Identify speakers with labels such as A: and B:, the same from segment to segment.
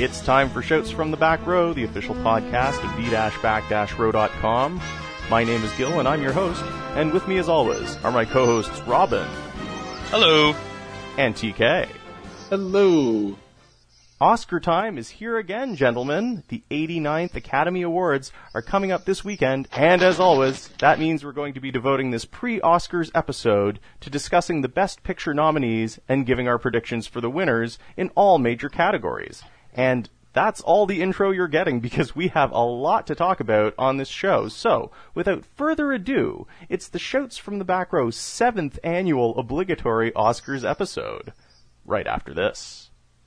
A: It's time for Shouts from the Back Row, the official podcast of the-back-row.com. My name is Gil, and I'm your host, and with me as always are my co-hosts Robin.
B: Hello.
A: And TK.
C: Hello.
A: Oscar time is here again, gentlemen. The 89th Academy Awards are coming up this weekend, and as always, that means we're going to be devoting this pre-Oscars episode to discussing the Best Picture nominees and giving our predictions for the winners in all major categories. And that's all the intro you're getting because we have a lot to talk about on this show. So, without further ado, it's the Shouts from the Back Row's 7th annual obligatory Oscars episode. Right after this.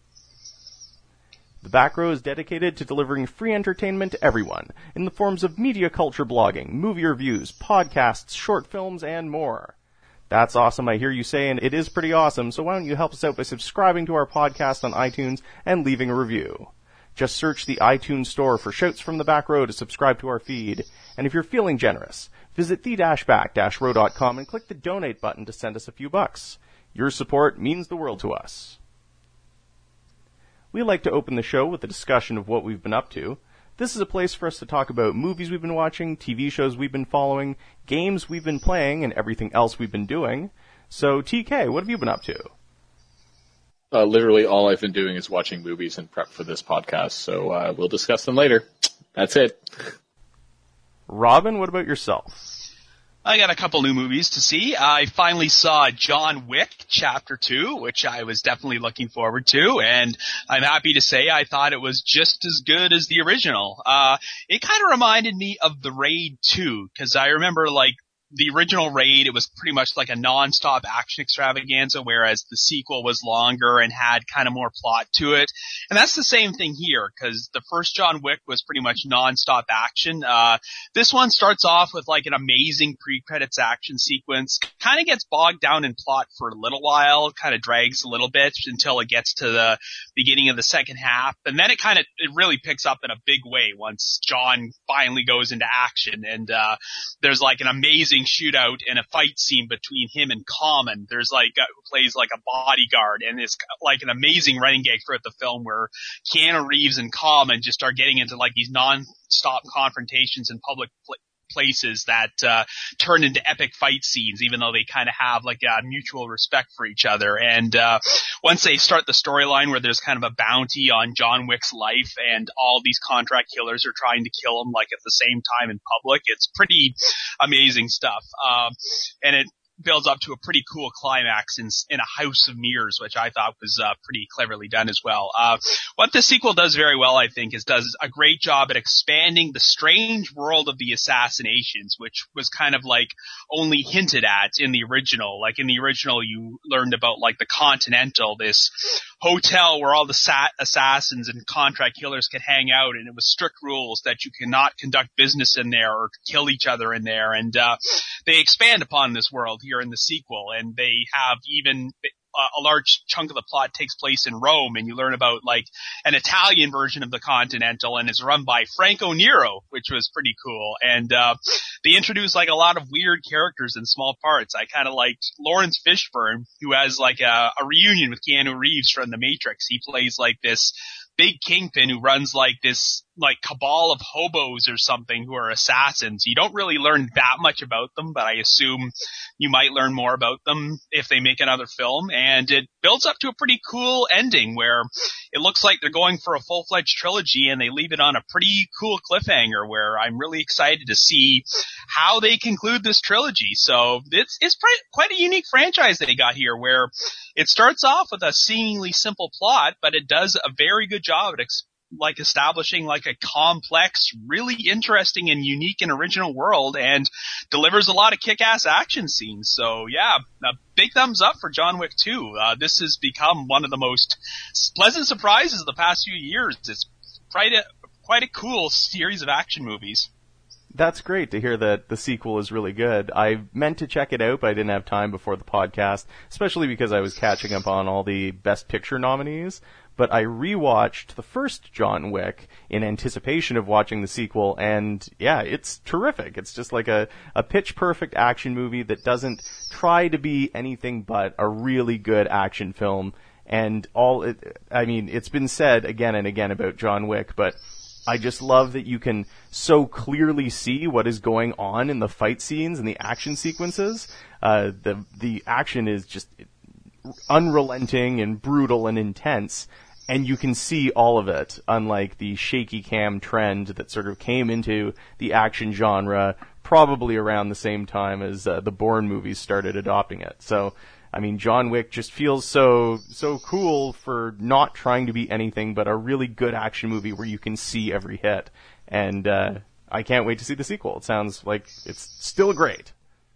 A: The Back Row is dedicated to delivering free entertainment to everyone in the forms of media culture blogging, movie reviews, podcasts, short films, and more. That's awesome, I hear you say, and it is pretty awesome, so why don't you help us out by subscribing to our podcast on iTunes and leaving a review. Just search the iTunes store for Shouts from the Back Row to subscribe to our feed, and if you're feeling generous, visit the-back-row.com and click the donate button to send us a few bucks. Your support means the world to us. We like to open the show with a discussion of what we've been up to. This is a place for us to talk about movies we've been watching, TV shows we've been following, games we've been playing, and everything else we've been doing. So, TK, what have you been up to?
C: Literally all I've been doing is watching movies and prep for this podcast, so we'll discuss them later. That's it.
A: Robin, what about yourself?
B: I got a couple new movies to see. I finally saw John Wick Chapter 2, which I was definitely looking forward to, and I'm happy to say I thought it was just as good as the original. It kind of reminded me of The Raid 2, because I remember, the original Raid, it was pretty much like a non-stop action extravaganza, whereas the sequel was longer and had kind of more plot to it. And that's the same thing here, because the first John Wick was pretty much non-stop action. This one starts off with an amazing pre-credits action sequence, kind of gets bogged down in plot for a little while, kind of drags a little bit until it gets to the beginning of the second half, and then it really picks up in a big way once John finally goes into action, and there's an amazing shootout and a fight scene between him and Common. There's who plays a bodyguard, and it's an amazing running gag throughout the film where Keanu Reeves and Common just start getting into these non-stop confrontations in public places that turn into epic fight scenes, even though they kind of have a mutual respect for each other. And once they start the storyline where there's kind of a bounty on John Wick's life and all these contract killers are trying to kill him at the same time in public, it's pretty amazing stuff. And it builds up to a pretty cool climax in a house of mirrors, which I thought was pretty cleverly done as well. What the sequel does very well, I think, is does a great job at expanding the strange world of the assassinations, which was kind of only hinted at in the original. In the original, you learned about the Continental, this hotel where all the assassins and contract killers could hang out, and it was strict rules that you cannot conduct business in there or kill each other in there. And they expand upon this world here in the sequel, and they have even a large chunk of the plot takes place in Rome, and you learn about an Italian version of the Continental, and it's run by Franco Nero, which was pretty cool. And they introduce a lot of weird characters in small parts. I kind of liked Lawrence Fishburne, who has a reunion with Keanu Reeves from The Matrix. He plays this big kingpin who runs this cabal of hobos or something who are assassins. You don't really learn that much about them, but I assume you might learn more about them if they make another film. And it builds up to a pretty cool ending where it looks like they're going for a full-fledged trilogy, and they leave it on a pretty cool cliffhanger where I'm really excited to see how they conclude this trilogy. So it's quite a unique franchise they got here, where it starts off with a seemingly simple plot, but it does a very good job at establishing a complex, really interesting and unique and original world, and delivers a lot of kick-ass action scenes. So yeah, a big thumbs up for John Wick 2. This has become one of the most pleasant surprises of the past few years. It's quite a cool series of action movies.
A: That's great to hear that the sequel is really good. I meant to check it out, but I didn't have time before the podcast, especially because I was catching up on all the Best Picture nominees. But I rewatched the first John Wick in anticipation of watching the sequel, and yeah, it's terrific. It's just a pitch-perfect action movie that doesn't try to be anything but a really good action film. And it's been said again and again about John Wick, but I just love that you can so clearly see what is going on in the fight scenes and the action sequences. The action is just unrelenting and brutal and intense, and you can see all of it, unlike the shaky cam trend that sort of came into the action genre probably around the same time as the Bourne movies started adopting it. So, I mean, John Wick just feels so cool for not trying to be anything but a really good action movie where you can see every hit. And I can't wait to see the sequel. It sounds like it's still great.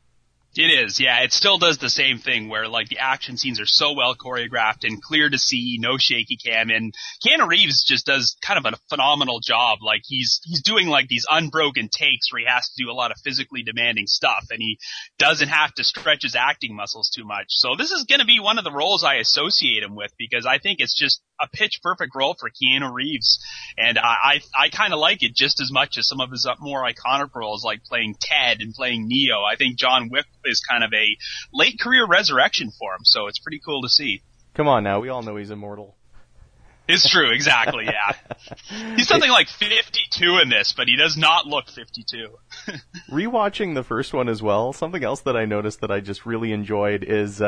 B: It is, yeah. It still does the same thing where, like, the action scenes are so well choreographed and clear to see, no shaky cam, and Keanu Reeves just does kind of a phenomenal job. Like, he's doing, like, these unbroken takes where he has to do a lot of physically demanding stuff, and he doesn't have to stretch his acting muscles too much. So this is gonna be one of the roles I associate him with, because I think it's just a pitch-perfect role for Keanu Reeves, and I kind of like it just as much as some of his more iconic roles, like playing Ted and playing Neo. I think John Wick is kind of a late career resurrection for him, so it's pretty cool to see.
A: Come on now, we all know he's immortal.
B: It's true, exactly, yeah. He's something like 52 in this, but he does not look 52.
A: Rewatching the first one as well, something else that I noticed that I just really enjoyed is,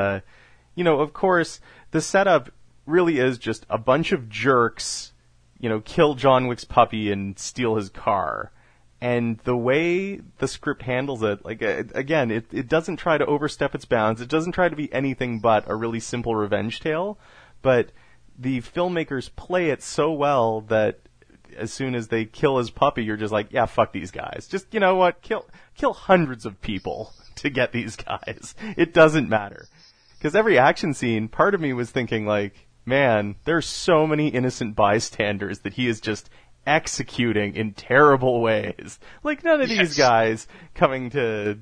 A: of course, the setup really is just a bunch of jerks, kill John Wick's puppy and steal his car. And the way the script handles it, like, again, it doesn't try to overstep its bounds. It doesn't try to be anything but a really simple revenge tale. But the filmmakers play it so well that as soon as they kill his puppy, you're just like, yeah, fuck these guys. Just, you know what? Kill hundreds of people to get these guys. It doesn't matter. Because every action scene, part of me was thinking, like, man, there's so many innocent bystanders that he is just executing in terrible ways. Like, none of these guys coming to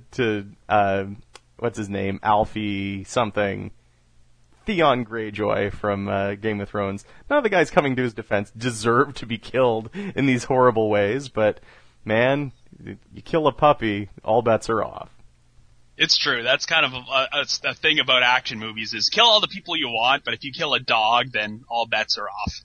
A: what's his name? Alfie something. Theon Greyjoy from Game of Thrones. None of the guys coming to his defense deserve to be killed in these horrible ways, but, man, you kill a puppy, all bets are off.
B: It's true. That's kind of a thing about action movies is kill all the people you want, but if you kill a dog, then all bets are off.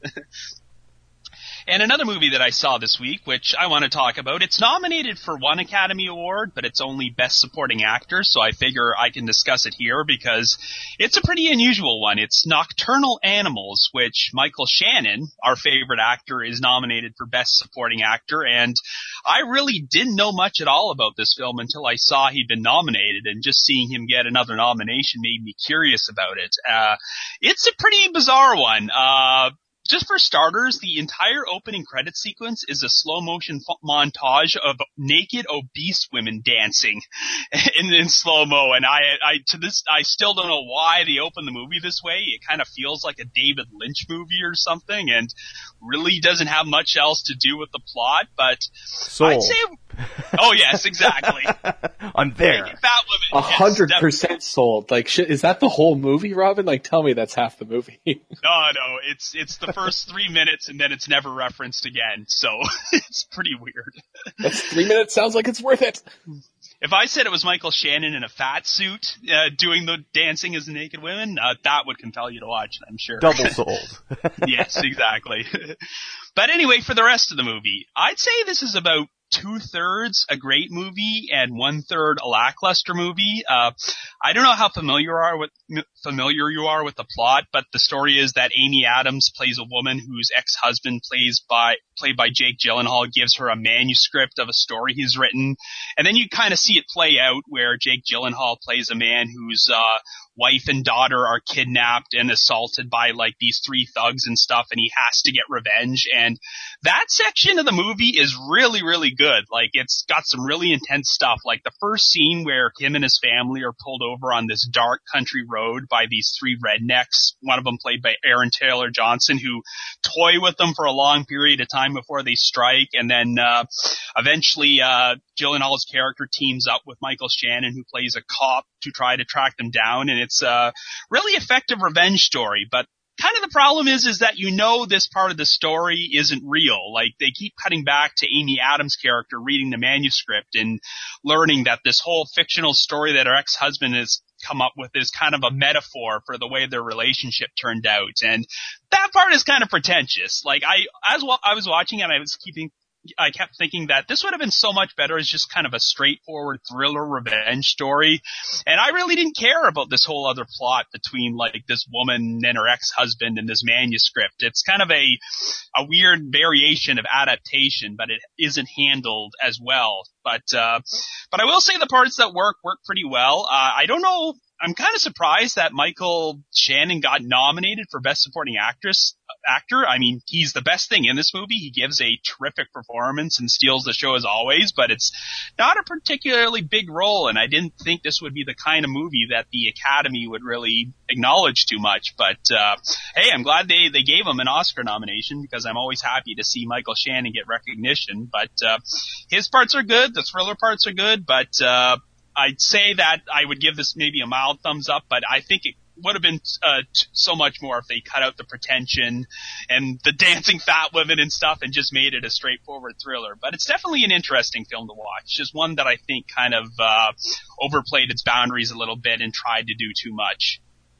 B: And another movie that I saw this week, which I want to talk about, it's nominated for one Academy Award, but it's only Best Supporting Actor, so I figure I can discuss it here because it's a pretty unusual one. It's Nocturnal Animals, which Michael Shannon, our favorite actor, is nominated for Best Supporting Actor, and I really didn't know much at all about this film until I saw he'd been nominated, and just seeing him get another nomination made me curious about it. It's a pretty bizarre one. Just for starters, the entire opening credit sequence is a slow-motion montage of naked, obese women dancing in slow-mo, and I still don't know why they opened the movie this way. It kind of feels like a David Lynch movie or something, and really doesn't have much else to do with the plot, but
A: Sold.
B: I'd say... Oh, yes, exactly.
A: I'm there.
C: 100% sold. Like, shit, is that the whole movie, Robin? Like, tell me that's half the movie.
B: No, it's the first 3 minutes and then it's never referenced again, so it's pretty weird.
C: That's 3 minutes, sounds like it's worth it.
B: If I said it was Michael Shannon in a fat suit doing the dancing as the naked women, that would compel you to watch it, I'm sure.
A: Double sold.
B: Yes, exactly. But anyway, for the rest of the movie, I'd say this is about 2/3 a great movie and 1/3 a lackluster movie. I don't know how familiar you are with the plot, but the story is that Amy Adams plays a woman whose ex-husband, played by Jake Gyllenhaal, gives her a manuscript of a story he's written, and then you kind of see it play out where Jake Gyllenhaal plays a man whose wife and daughter are kidnapped and assaulted by like these 3 thugs and stuff, and he has to get revenge. And that section of the movie is really, really good. Like, it's got some really intense stuff. Like the first scene where him and his family are pulled over on this dark country road by these 3 rednecks, one of them played by Aaron Taylor Johnson, who toy with them for a long period of time before they strike, and then eventually Gyllenhaal's character teams up with Michael Shannon, who plays a cop, to try to track them down, and it's a really effective revenge story. But kind of the problem is that this part of the story isn't real. Like, they keep cutting back to Amy Adams' character reading the manuscript and learning that this whole fictional story that her ex-husband come up with is kind of a metaphor for the way their relationship turned out. And that part is kind of pretentious. Like, as I was watching it, I kept thinking that this would have been so much better as just kind of a straightforward thriller revenge story. And I really didn't care about this whole other plot between like this woman and her ex-husband and this manuscript. It's kind of a weird variation of adaptation, but it isn't handled as well. But I will say the parts that work pretty well. I don't know. I'm kind of surprised that Michael Shannon got nominated for Best Supporting Actor. I mean, he's the best thing in this movie. He gives a terrific performance and steals the show as always, but it's not a particularly big role, and I didn't think this would be the kind of movie that the Academy would really acknowledge too much. But hey, I'm glad they gave him an Oscar nomination, because I'm always happy to see Michael Shannon get recognition. But his parts are good, the thriller parts are good, but I'd say that I would give this maybe a mild thumbs up, but I think it would have been so much more if they cut out the pretension and the dancing fat women and stuff and just made it a straightforward thriller. But it's definitely an interesting film to watch. Just one that I think kind of overplayed its boundaries a little bit and tried to do too much.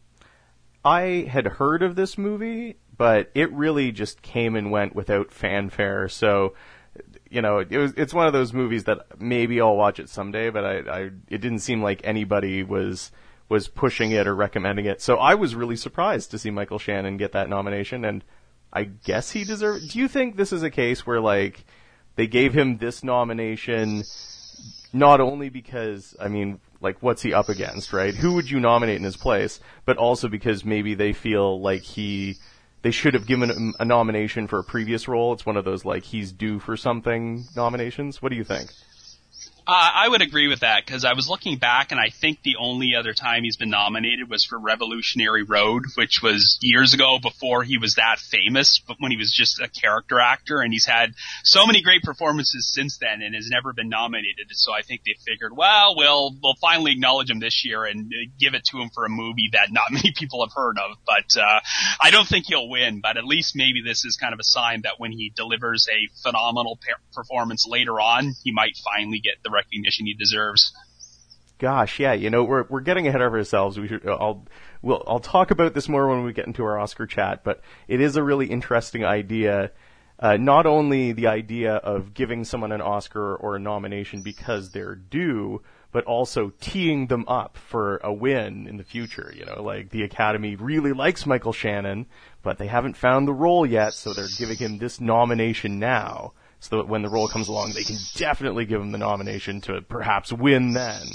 A: I had heard of this movie, but it really just came and went without fanfare, so you know, it's one of those movies that maybe I'll watch it someday, but it didn't seem like anybody was pushing it or recommending it. So I was really surprised to see Michael Shannon get that nomination, and I guess he deserved it. Do you think this is a case where, like, they gave him this nomination not only because, I mean, like, what's he up against, right? Who would you nominate in his place? But also because maybe they feel like they should have given him a nomination for a previous role. It's one of those, like, he's due for something nominations. What do you think?
B: I would agree with that, because I was looking back, and I think the only other time he's been nominated was for Revolutionary Road, which was years ago before he was that famous, but when he was just a character actor, and he's had so many great performances since then and has never been nominated. So I think they figured, well, we'll finally acknowledge him this year and give it to him for a movie that not many people have heard of. But I don't think he'll win, but at least maybe this is kind of a sign that when he delivers a phenomenal performance later on, he might finally get the recognition he deserves.
A: Gosh, yeah, you know, we're getting ahead of ourselves. I'll talk about this more when we get into our Oscar chat, but it is a really interesting idea. Not only the idea of giving someone an Oscar or a nomination because they're due, but also teeing them up for a win in the future. You know, like the Academy really likes Michael Shannon, but they haven't found the role yet, so they're giving him this nomination now, so that when the role comes along, they can definitely give him the nomination to perhaps win then.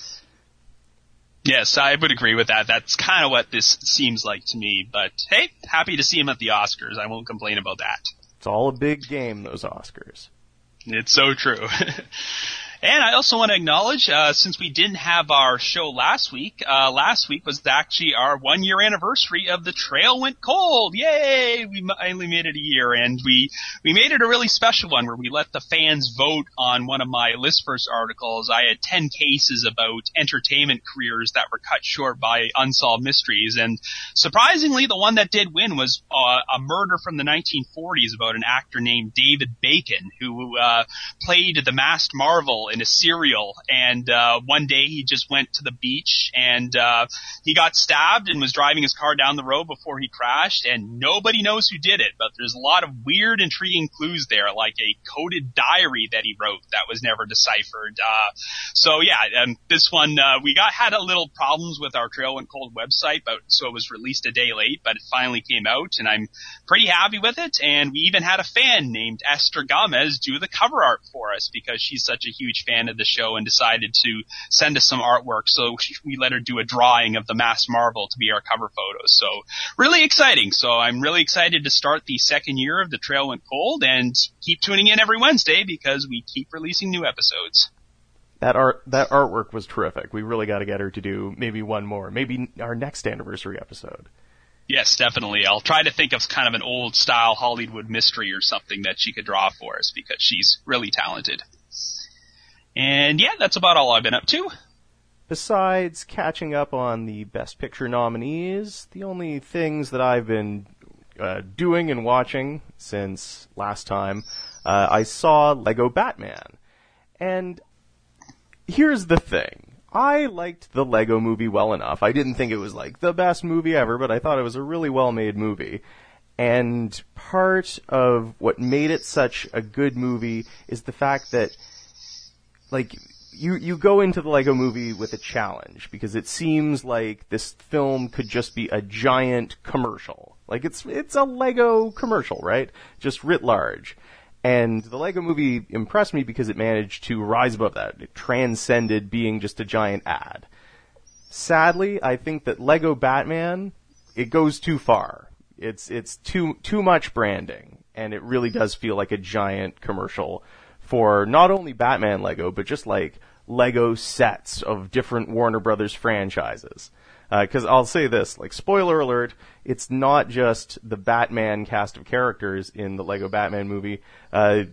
B: Yes, I would agree with that. That's kind of what this seems like to me. But hey, happy to see him at the Oscars. I won't complain about that.
A: It's all a big game, those Oscars.
B: It's so true. And I also want to acknowledge, since we didn't have our show last week was actually our 1-year anniversary of The Trail Went Cold. Yay! We finally made it a year, and we made it a really special one where we let the fans vote on one of my list first articles. I had 10 cases about entertainment careers that were cut short by unsolved mysteries, and surprisingly, the one that did win was a murder from the 1940s about an actor named David Bacon, who played the masked Marvel in a serial, and one day he just went to the beach and he got stabbed and was driving his car down the road before he crashed, and nobody knows who did it, but there's a lot of weird, intriguing clues there, like a coded diary that he wrote that was never deciphered. So yeah, this one we had a little problems with our Trail Went Cold website, but so it was released a day late, but it finally came out, and I'm pretty happy with it. And we even had a fan named Esther Gomez do the cover art for us because she's such a huge fan of the show and decided to send us some artwork, so we let her do a drawing of the masked Marvel to be our cover photos. So really exciting. So I'm really excited to start the second year of The Trail Went Cold, and keep tuning in every Wednesday because we keep releasing new episodes.
A: That artwork was terrific. We really got to get her to do maybe one more, maybe our next anniversary episode.
B: Yes, definitely. I'll try to think of kind of an old style Hollywood mystery or something that she could draw for us because she's really talented. And yeah, that's about all I've been up to.
A: Besides catching up on the Best Picture nominees, the only things that I've been doing and watching since last time, I saw Lego Batman. And here's the thing. I liked the Lego Movie well enough. I didn't think it was like the best movie ever, but I thought it was a really well-made movie. And part of what made it such a good movie is the fact that, like, you go into the Lego Movie with a challenge, because it seems like this film could just be a giant commercial. Like, it's a Lego commercial, right? Just writ large. And the Lego Movie impressed me because it managed to rise above that. It transcended being just a giant ad. Sadly, I think that Lego Batman, it goes too far. It's too much branding, and it really does feel like a giant commercial for not only Batman Lego, but just like Lego sets of different Warner Brothers franchises. Because I'll say this, like, spoiler alert, it's not just the Batman cast of characters in the Lego Batman movie. The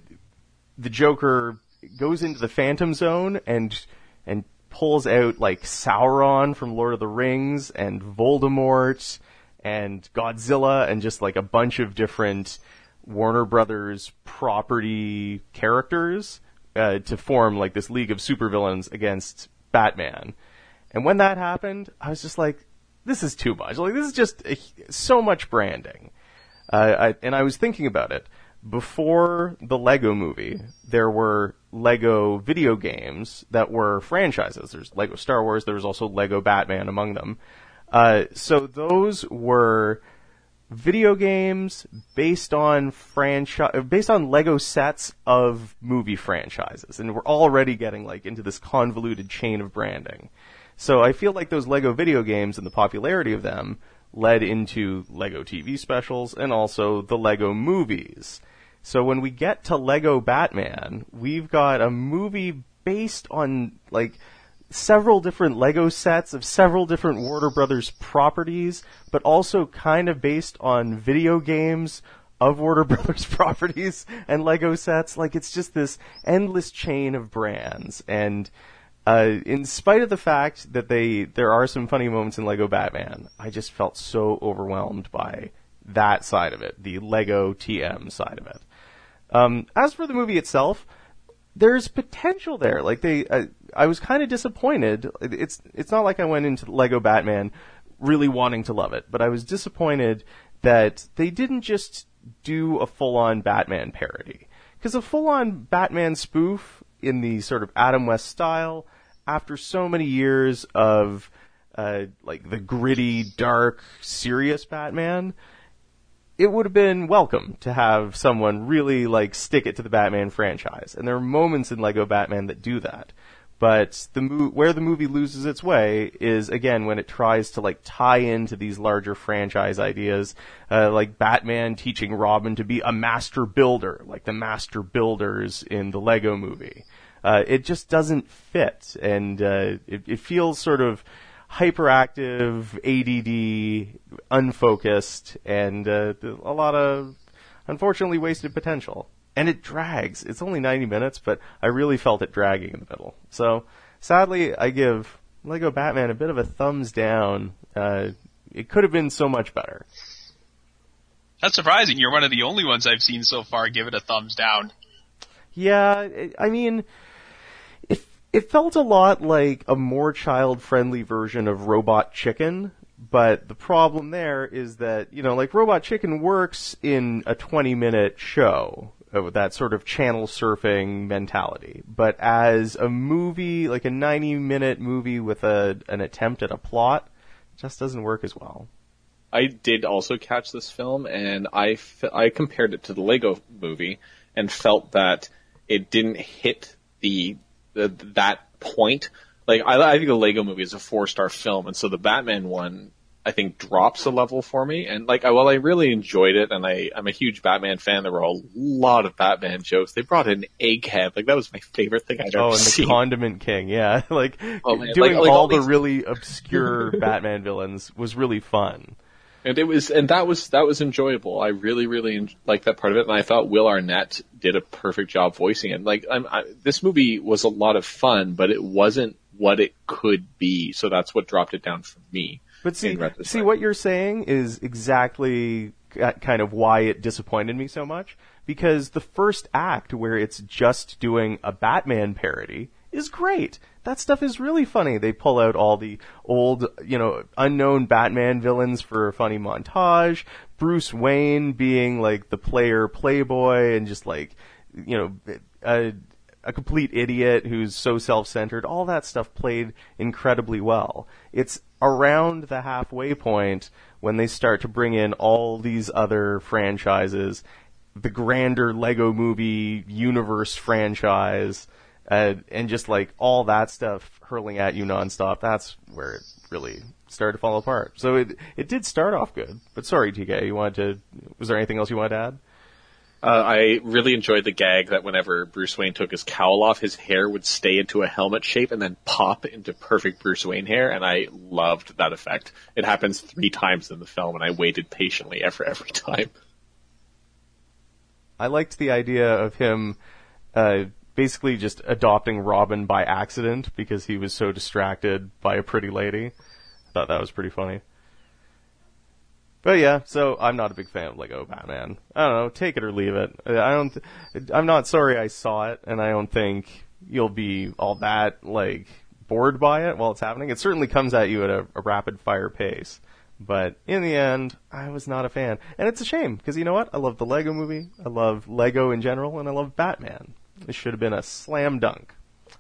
A: Joker goes into the Phantom Zone and pulls out, like, Sauron from Lord of the Rings and Voldemort and Godzilla and just, like, a bunch of different Warner Brothers property characters to form, like, this league of supervillains against Batman. And when that happened, I was just like, this is too much. Like, this is just so much branding. And I was thinking about it. Before the Lego Movie, there were Lego video games that were franchises. There's Lego Star Wars. There was also Lego Batman among them. So those were video games based on Lego sets of movie franchises. And we're already getting, like, into this convoluted chain of branding. So I feel like those Lego video games and the popularity of them led into Lego TV specials and also the Lego movies. So when we get to Lego Batman, we've got a movie based on, like, several different Lego sets of several different Warner Brothers properties, but also kind of based on video games of Warner Brothers properties and Lego sets. Like, it's just this endless chain of brands. And in spite of the fact that there are some funny moments in Lego Batman, I just felt so overwhelmed by that side of it, the Lego TM side of it. As for the movie itself, there's potential there. Like, I was kind of disappointed. It's not like I went into Lego Batman really wanting to love it, but I was disappointed that they didn't just do a full-on Batman parody. Because a full-on Batman spoof in the sort of Adam West style, after so many years of like the gritty, dark, serious Batman, it would have been welcome to have someone really, like, stick it to the Batman franchise. And there are moments in Lego Batman that do that. But where the movie loses its way is, again, when it tries to, like, tie into these larger franchise ideas, like Batman teaching Robin to be a master builder, like the master builders in the Lego Movie. It just doesn't fit, and it feels sort of hyperactive, ADD, unfocused, and a lot of, unfortunately, wasted potential. And it drags. It's only 90 minutes, but I really felt it dragging in the middle. So, sadly, I give Lego Batman a bit of a thumbs down. It could have been so much better.
B: That's surprising. You're one of the only ones I've seen so far give it a thumbs down.
A: Yeah, I mean, it felt a lot like a more child-friendly version of Robot Chicken, but the problem there is that, you know, like, Robot Chicken works in a 20-minute show with that sort of channel surfing mentality. But as a movie, like a 90-minute movie with an attempt at a plot, it just doesn't work as well.
C: I did also catch this film, and I compared it to the Lego Movie and felt that it didn't hit that point. Like, I think the Lego Movie is a 4-star film, and so the Batman one, I think, drops a level for me. And, like, while I really enjoyed it, and I'm a huge Batman fan, there were a lot of Batman jokes. They brought in Egghead. Like, that was my favorite thing I'd ever seen.
A: Oh, and the Condiment King, yeah. Like,
C: doing
A: all the really obscure Batman villains was really fun.
C: And that was enjoyable. I really, really liked that part of it, and I thought Will Arnett did a perfect job voicing it. Like, this movie was a lot of fun, but it wasn't what it could be, so that's what dropped it down for me.
A: But see, what you're saying is exactly kind of why it disappointed me so much, because the first act, where it's just doing a Batman parody, is great. That stuff is really funny. They pull out all the old, unknown Batman villains for a funny montage. Bruce Wayne being like the player playboy and just like, a complete idiot who's so self-centered. All that stuff played incredibly well. It's around the halfway point when they start to bring in all these other franchises, the grander Lego Movie universe franchise, and just like all that stuff hurling at you nonstop. That's where it really started to fall apart. So it did start off good. But sorry, TK, was there anything else you wanted to add?
C: I really enjoyed the gag that whenever Bruce Wayne took his cowl off, his hair would stay into a helmet shape and then pop into perfect Bruce Wayne hair, and I loved that effect. It happens 3 times in the film, and I waited patiently for every time.
A: I liked the idea of him basically just adopting Robin by accident because he was so distracted by a pretty lady. I thought that was pretty funny. But yeah, so I'm not a big fan of Lego Batman. I don't know, take it or leave it. I'm not sorry I saw it, and I don't think you'll be all that, bored by it while it's happening. It certainly comes at you at a rapid fire pace. But in the end, I was not a fan. And it's a shame, because you know what? I love the Lego Movie, I love Lego in general, and I love Batman. This should have been a slam dunk.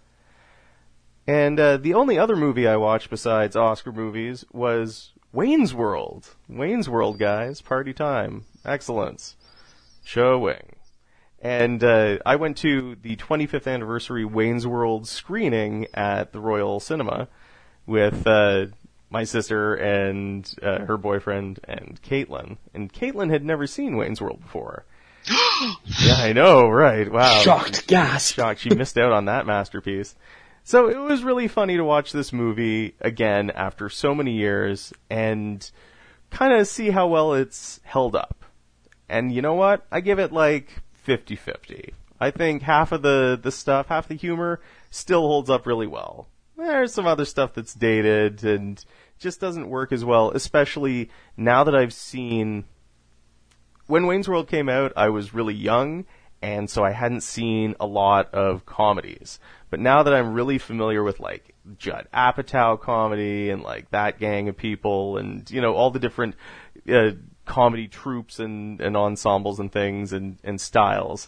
A: And the only other movie I watched besides Oscar movies was Wayne's World. Wayne's World, guys. Party time. Excellence. Showing. And I went to the 25th anniversary Wayne's World screening at the Royal Cinema with my sister and her boyfriend and Caitlin. And Caitlin had never seen Wayne's World before. Yeah, I know, right. Wow.
C: Shocked, gasp.
A: Shocked. She missed out on that masterpiece. So it was really funny to watch this movie again after so many years and kind of see how well it's held up. And you know what? I give it 50-50. I think half of the stuff, half the humor, still holds up really well. There's some other stuff that's dated and just doesn't work as well, especially now that I've seen... When Wayne's World came out, I was really young, and so I hadn't seen a lot of comedies. But now that I'm really familiar with, Judd Apatow comedy and, that gang of people and, all the different comedy troupes and ensembles and things and styles,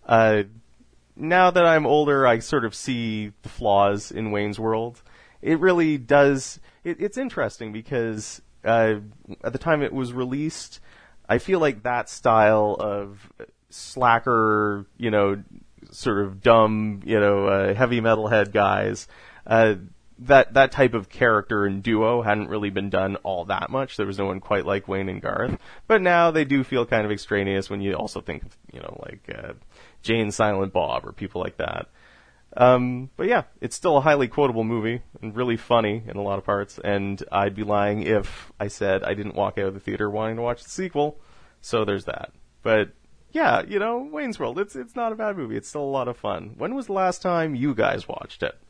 A: now that I'm older, I sort of see the flaws in Wayne's World. It really does... It's interesting because at the time it was released, I feel like that style of slacker, sort of dumb, heavy metalhead guys, that type of character and duo hadn't really been done all that much. There was no one quite like Wayne and Garth. But now they do feel kind of extraneous when you also think of, Jane Silent Bob or people like that. But yeah, it's still a highly quotable movie and really funny in a lot of parts, and I'd be lying if I said I didn't walk out of the theater wanting to watch the sequel. So there's that. But yeah, Wayne's World, it's not a bad movie. It's still a lot of fun. When was the last time you guys watched it?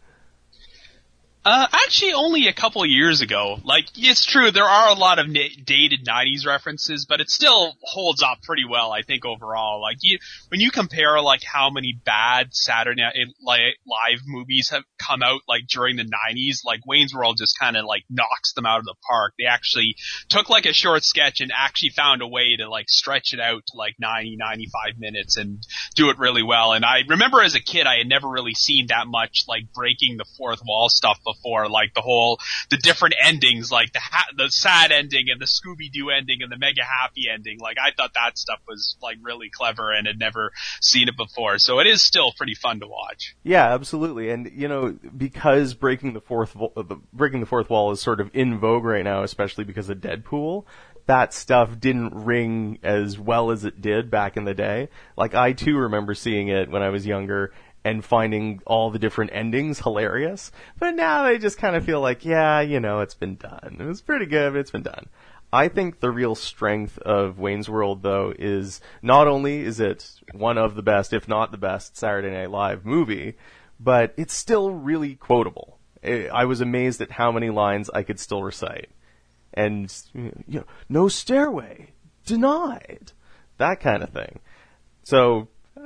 B: Actually, only a couple years ago. It's true, there are a lot of dated 90s references, but it still holds up pretty well, I think, overall. When you compare, how many bad Saturday Night Live movies have come out, during the 90s, Wayne's World just kind of, knocks them out of the park. They actually took, a short sketch and actually found a way to, stretch it out to, 90, 95 minutes and do it really well. And I remember as a kid, I had never really seen that much, breaking the fourth wall stuff before, the different endings, the sad ending and the Scooby-Doo ending and the mega happy ending. I thought that stuff was, really clever and had never seen it before. So it is still pretty fun to watch.
A: Yeah, absolutely. And, because breaking the fourth wall is sort of in vogue right now, especially because of Deadpool, that stuff didn't ring as well as it did back in the day. I too remember seeing it when I was younger and finding all the different endings hilarious. But now they just kind of feel it's been done. It was pretty good, but it's been done. I think the real strength of Wayne's World, though, is not only is it one of the best, if not the best, Saturday Night Live movie, but it's still really quotable. I was amazed at how many lines I could still recite. And, no stairway, denied, that kind of thing. So,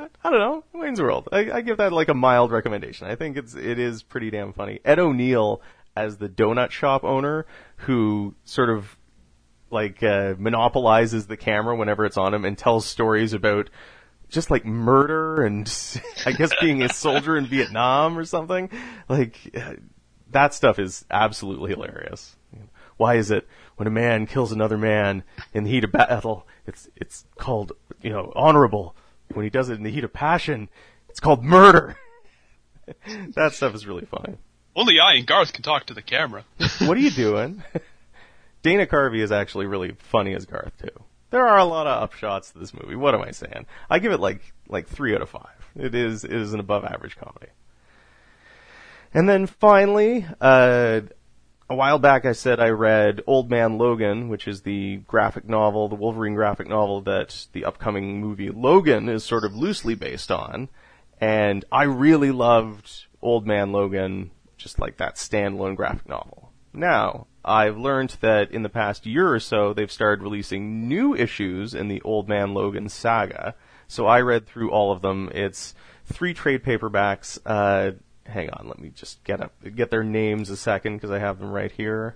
A: I don't know, Wayne's World. I give that like a mild recommendation. I think it is pretty damn funny. Ed O'Neill as the donut shop owner who sort of like monopolizes the camera whenever it's on him and tells stories about just like murder and I guess being a soldier in Vietnam or something. Like that stuff is absolutely hilarious. Why is it when a man kills another man in the heat of battle, it's called, honorable. When he does it in the heat of passion, it's called murder. That stuff is really funny.
B: Only I and Garth can talk to the camera.
A: What are you doing? Dana Carvey is actually really funny as Garth too. There are a lot of upshots to this movie. What am I saying? I give it like 3 out of 5. It is an above average comedy. And then finally, a while back I said I read Old Man Logan, which is the graphic novel, the Wolverine graphic novel that the upcoming movie Logan is sort of loosely based on. And I really loved Old Man Logan, just like that standalone graphic novel. Now, I've learned that in the past year or so, they've started releasing new issues in the Old Man Logan saga. So I read through all of them. It's 3 trade paperbacks. Hang on, let me just get their names a second because I have them right here.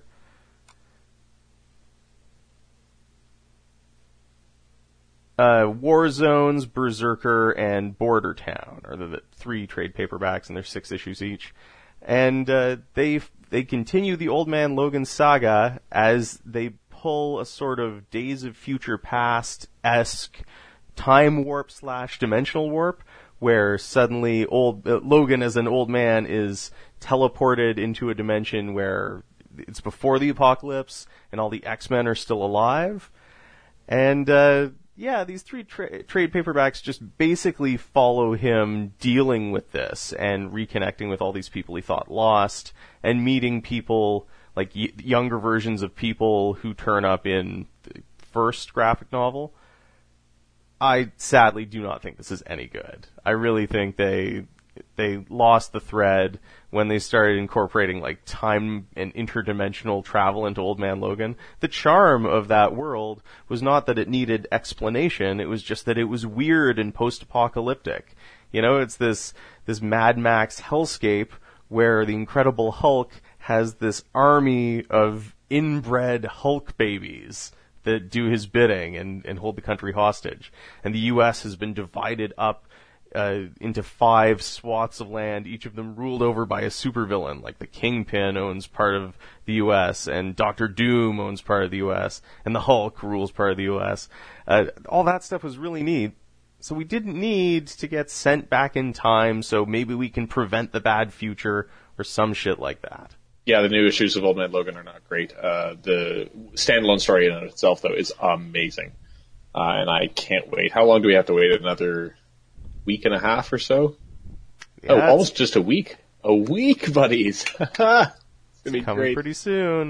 A: War Zones, Berserker, and Border Town are the 3 trade paperbacks, and there's 6 issues each. And they continue the Old Man Logan saga as they pull a sort of Days of Future Past-esque time warp / dimensional warp, where suddenly Logan as an old man is teleported into a dimension where it's before the apocalypse and all the X-Men are still alive. And these 3 trade paperbacks just basically follow him dealing with this and reconnecting with all these people he thought lost and meeting people, like younger versions of people who turn up in the first graphic novel. I sadly do not think this is any good. I really think they lost the thread when they started incorporating like time and interdimensional travel into Old Man Logan. The charm of that world was not that it needed explanation, it was just that it was weird and post-apocalyptic. It's this Mad Max hellscape where the Incredible Hulk has this army of inbred Hulk babies that do his bidding and hold the country hostage. And the U.S. has been divided up into 5 swaths of land, each of them ruled over by a supervillain, like the Kingpin owns part of the U.S., and Dr. Doom owns part of the U.S., and the Hulk rules part of the U.S. All that stuff was really neat. So we didn't need to get sent back in time, so maybe we can prevent the bad future or some shit like that.
C: Yeah, the new issues of Old Man Logan are not great. The standalone story in itself, though, is amazing. And I can't wait. How long do we have to wait? Another week and a half or so? Yeah, almost just a week. A week, buddies. It's gonna be
A: coming
C: great.
A: Pretty soon.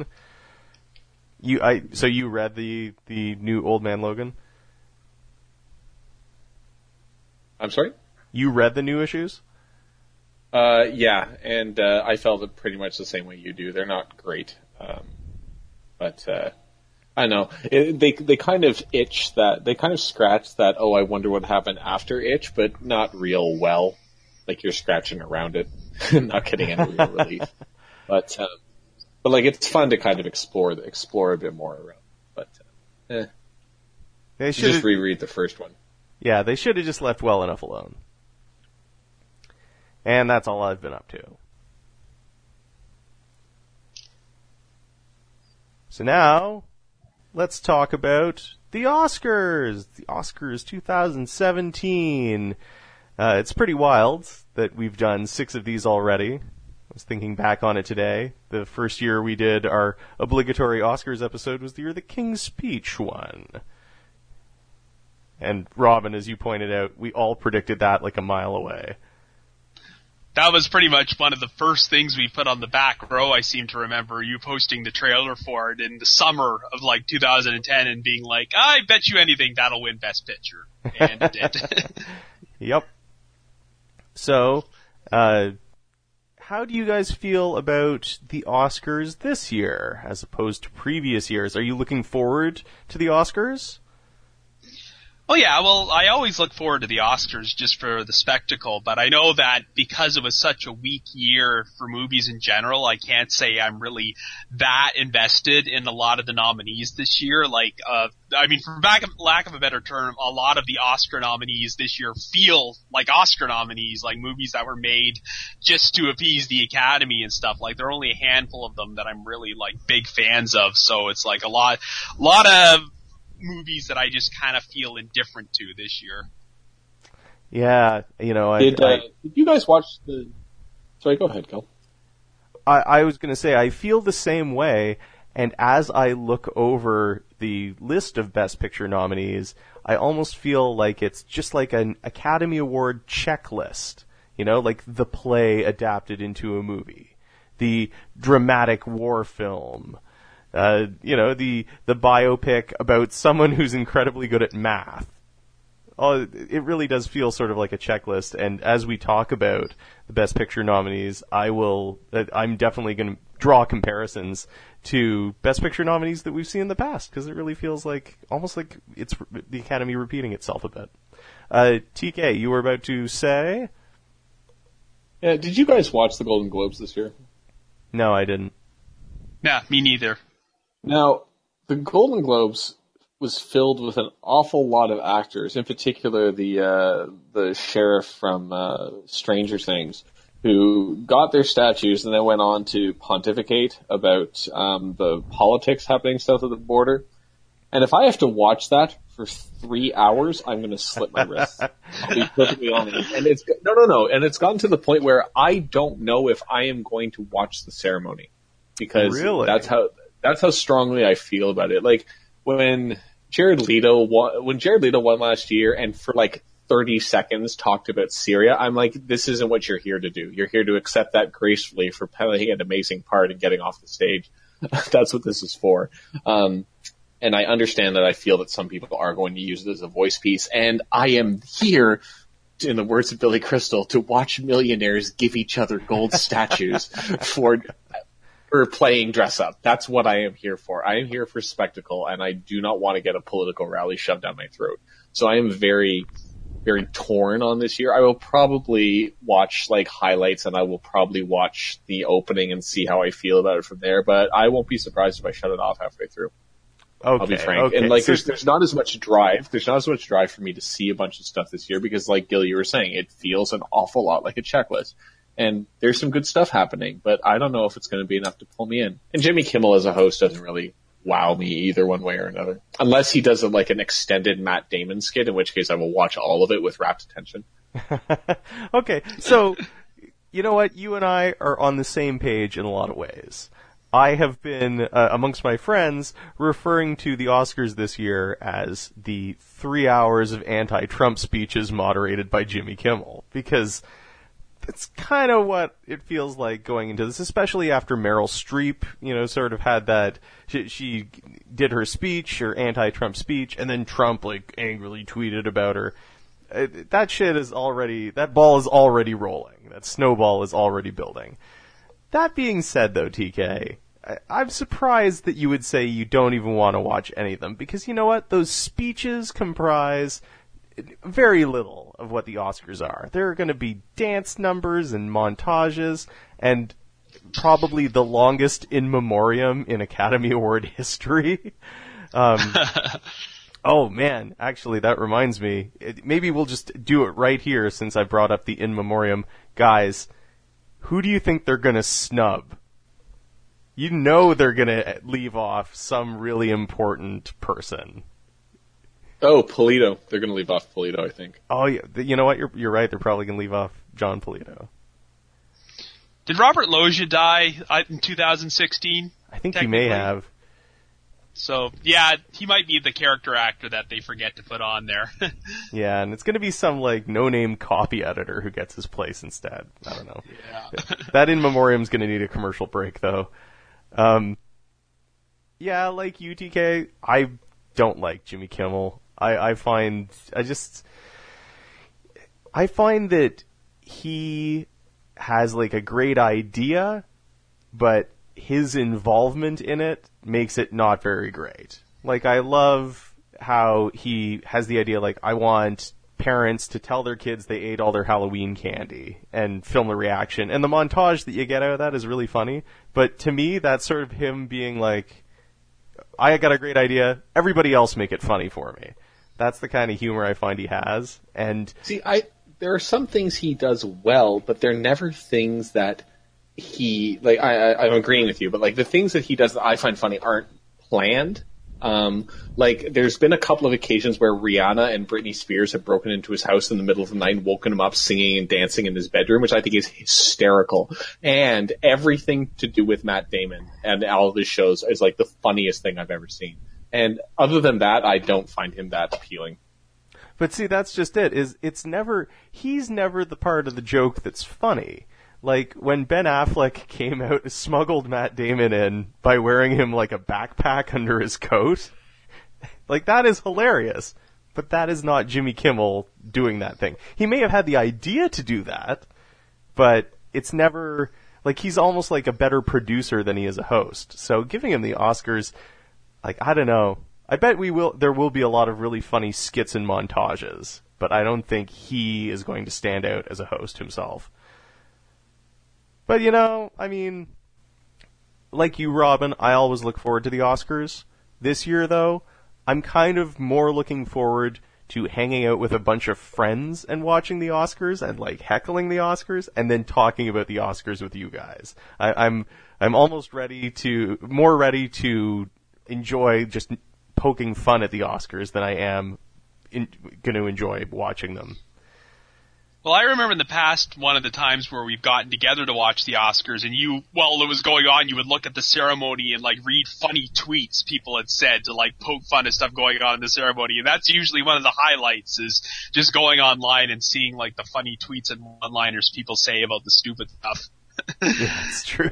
A: So you read the new Old Man Logan?
C: I'm sorry? You
A: read the new issues?
C: Yeah, and I felt it pretty much the same way you do. They're not great, but I know they kind of itch that. They kind of scratch that. Oh, I wonder what happened after itch, but not real well. Like you're scratching around it, not getting any real relief. But like it's fun to kind of explore a bit more around. But
A: they should
C: just reread the first one.
A: Yeah, they should have just left well enough alone. And that's all I've been up to. So now, let's talk about the Oscars. The Oscars 2017. It's pretty wild that we've done 6 of these already. I was thinking back on it today. The first year we did our obligatory Oscars episode was the year the King's Speech won. And Robin, as you pointed out, we all predicted that like a mile away.
B: That was pretty much one of the first things we put on the back row. I seem to remember you posting the trailer for it in the summer of like 2010 and being like, I bet you anything that'll win Best Picture. And it did.
A: Yep. So, how do you guys feel about the Oscars this year as opposed to previous years? Are you looking forward to the Oscars?
B: Oh yeah, well, I always look forward to the Oscars just for the spectacle, but I know that because it was such a weak year for movies in general, I can't say I'm really that invested in a lot of the nominees this year. For lack of a better term, a lot of the Oscar nominees this year feel like Oscar nominees, like movies that were made just to appease the Academy and stuff. Like, there are only a handful of them that I'm really, like, big fans of, so it's like a lot of movies that I just kind of feel indifferent to this year.
A: Yeah,
C: Did you guys watch the... Sorry, go ahead, Kel.
A: I was going to say, I feel the same way, and as I look over the list of Best Picture nominees, I almost feel like it's just like an Academy Award checklist, like the play adapted into a movie, the dramatic war film, the biopic about someone who's incredibly good at math. Oh, it really does feel sort of like a checklist. And as we talk about the Best Picture nominees, I'm definitely going to draw comparisons to Best Picture nominees that we've seen in the past, because it really feels like, almost like it's the Academy repeating itself a bit. TK, you were about to say?
C: Yeah, did you guys watch the Golden Globes this year?
A: No, I didn't.
B: Nah, me neither.
C: Now, the Golden Globes was filled with an awful lot of actors, in particular the sheriff from Stranger Things, who got their statues and then went on to pontificate about the politics happening south of the border. And if I have to watch that for 3 hours, I'm going to slit my wrists. I'll be perfectly honest. And it's no. And it's gotten to the point where I don't know if I am going to watch the ceremony, because
A: really?
C: That's how strongly I feel about it. Like, when Jared Leto won last year and for like 30 seconds talked about Syria, I'm like, this isn't what you're here to do. You're here to accept that gracefully for playing an amazing part and getting off the stage. That's what this is for. And I understand that I feel that some people are going to use it as a voice piece, and I am here, in the words of Billy Crystal, to watch millionaires give each other gold statues for playing dress up. That's what I am here for. I am here for spectacle, and I do not want to get a political rally shoved down my throat. So I am very, very torn on this year. I will probably watch like highlights, and I will probably watch the opening and see how I feel about it from there, but I won't be surprised if I shut it off halfway through.
A: Okay,
C: I'll be frank.
A: Okay.
C: And like, there's not as much drive. There's not as much drive for me to see a bunch of stuff this year, because like Gil, you were saying, it feels an awful lot like a checklist. And there's some good stuff happening, but I don't know if it's going to be enough to pull me in. And Jimmy Kimmel as a host doesn't really wow me either one way or another. Unless he does like an extended Matt Damon skit, in which case I will watch all of it with rapt attention.
A: Okay, so, you know what? You and I are on the same page in a lot of ways. I have been, amongst my friends, referring to the Oscars this year as the 3 hours of anti-Trump speeches moderated by Jimmy Kimmel, because it's kind of what it feels like going into this, especially after Meryl Streep, sort of had that, she did her speech, her anti-Trump speech, and then Trump, like, angrily tweeted about her. That ball is already rolling. That snowball is already building. That being said, though, TK, I'm surprised that you would say you don't even want to watch any of them, because you know what? Those speeches comprise very little of what the Oscars are. There are going to be dance numbers and montages, and probably the longest in memoriam in Academy Award history. Oh man, actually that reminds me, maybe we'll just do it right here since I brought up the in memoriam. Guys, who do you think they're going to snub? You know they're going to leave off some really important person.
C: Oh, Polito. They're going to leave off Polito, I think.
A: Oh, yeah. You know what? You're right. They're probably going to leave off John Polito.
B: Did Robert Loggia die in 2016?
A: I think he may have.
B: So, yeah, he might be the character actor that they forget to put on there.
A: Yeah, and it's going to be some, like, no-name copy editor who gets his place instead. I don't know.
B: Yeah.
A: That in memoriam's going to need a commercial break, though. Yeah, like UTK, I don't like Jimmy Kimmel. I find that he has like a great idea, but his involvement in it makes it not very great. Like, I love how he has the idea, like, I want parents to tell their kids they ate all their Halloween candy and film the reaction. And the montage that you get out of that is really funny. But to me, that's sort of him being like, I got a great idea, everybody else make it funny for me. That's the kind of humor I find he has. And
C: see, there are some things he does well, but they're never things that he, like, I'm agreeing with you, but like the things that he does that I find funny aren't planned. Like there's been a couple of occasions where Rihanna and Britney Spears have broken into his house in the middle of the night and woken him up singing and dancing in his bedroom, which I think is hysterical. And everything to do with Matt Damon and all of his shows is like the funniest thing I've ever seen. And other than that, I don't find him that appealing.
A: But see, that's just it. He's never the part of the joke that's funny. Like, when Ben Affleck came out, smuggled Matt Damon in by wearing him like a backpack under his coat, like, that is hilarious. But that is not Jimmy Kimmel doing that thing. He may have had the idea to do that, but it's never, like, he's almost like a better producer than he is a host. So giving him the Oscars, like, I don't know. I bet there will be a lot of really funny skits and montages, but I don't think he is going to stand out as a host himself. But, you know, I mean, like you, Robin, I always look forward to the Oscars. This year, though, I'm kind of more looking forward to hanging out with a bunch of friends and watching the Oscars and, like, heckling the Oscars and then talking about the Oscars with you guys. I'm almost more ready to enjoy just poking fun at the Oscars than I am going to enjoy watching them.
B: Well, I remember in the past one of the times where we've gotten together to watch the Oscars, and while it was going on, you would look at the ceremony and, like, read funny tweets people had said to, like, poke fun at stuff going on in the ceremony. And that's usually one of the highlights, is just going online and seeing, like, the funny tweets and one-liners people say about the stupid stuff.
A: Yeah, it's true.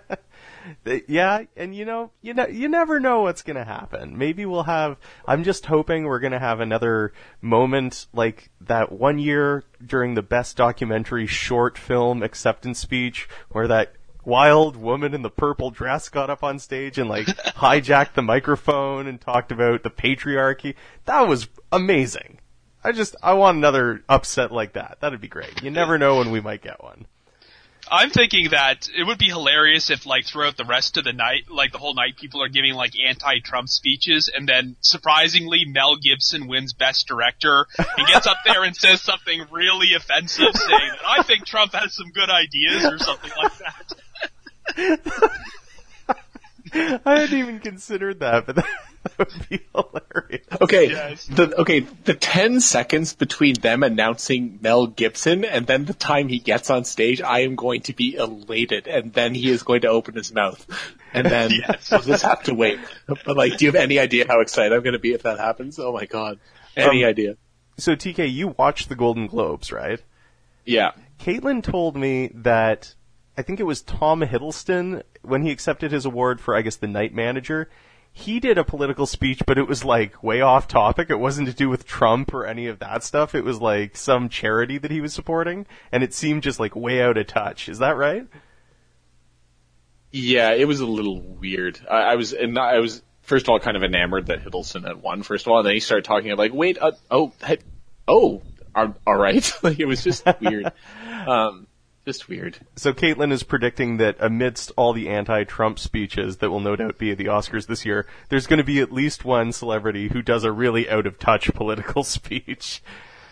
A: Yeah, and you never know what's going to happen. Maybe I'm just hoping we're going to have another moment like that one year during the Best Documentary Short Film acceptance speech where that wild woman in the purple dress got up on stage and, like, hijacked the microphone and talked about the patriarchy. That was amazing. I want another upset like that. That'd be great. You never know when we might get one.
B: I'm thinking that it would be hilarious if, like, throughout the rest of the night, like, the whole night, people are giving, like, anti-Trump speeches, and then, surprisingly, Mel Gibson wins Best Director. He gets up there and says something really offensive, saying, I think Trump has some good ideas, or something like that.
A: I hadn't even considered that, but that would be hilarious.
C: Okay,
B: yes.
C: The 10 seconds between them announcing Mel Gibson and then the time he gets on stage, I am going to be elated, and then he is going to open his mouth, and then we'll just have to wait. But, like, do you have any idea how excited I'm going to be if that happens? Oh my god, any idea? So
A: TK, you watched the Golden Globes, right?
C: Yeah.
A: Caitlin told me that I think it was Tom Hiddleston, when he accepted his award for, I guess, the Night Manager, he did a political speech, but it was, like, way off topic. It wasn't to do with Trump or any of that stuff. It was, like, some charity that he was supporting, and it seemed just, like, way out of touch. Is that right?
C: Yeah, it was a little weird. I was first of all kind of enamored that Hiddleston had won, first of all, and then he started talking like, wait, all right. Like, it was just weird. Just weird.
A: So Caitlin is predicting that amidst all the anti-Trump speeches that will no doubt be at the Oscars this year, there's going to be at least one celebrity who does a really out-of-touch political speech.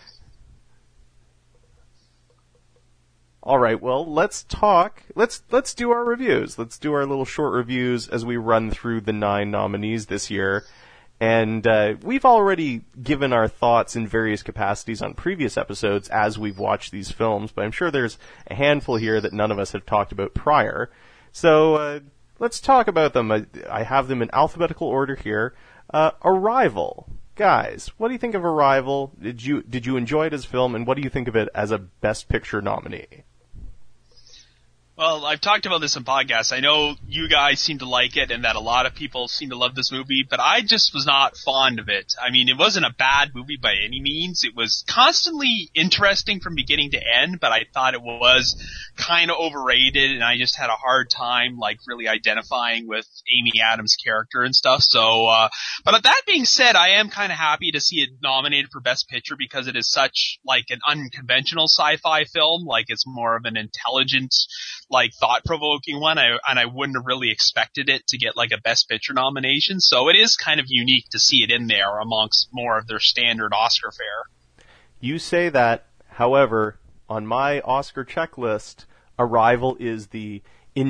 A: All right, well, let's talk. Let's do our reviews. Let's do our little short reviews as we run through the 9 nominees this year. And we've already given our thoughts in various capacities on previous episodes as we've watched these films, but I'm sure there's a handful here that none of us have talked about prior. So let's talk about them. I have them in alphabetical order here. Arrival. Guys, what do you think of Arrival? Did you enjoy it as a film, and what do you think of it as a Best Picture nominee?
B: Well, I've talked about this in podcasts. I know you guys seem to like it and that a lot of people seem to love this movie, but I just was not fond of it. I mean, it wasn't a bad movie by any means. It was constantly interesting from beginning to end, but I thought it was kind of overrated, and I just had a hard time, like, really identifying with Amy Adams' character and stuff. So, but that being said, I am kind of happy to see it nominated for Best Picture because it is such, like, an unconventional sci-fi film. Like, it's more of an intelligent, like, thought-provoking one, and I wouldn't have really expected it to get, like, a Best Picture nomination, so it is kind of unique to see it in there amongst more of their standard Oscar fare.
A: You say that, however, on my Oscar checklist, Arrival is the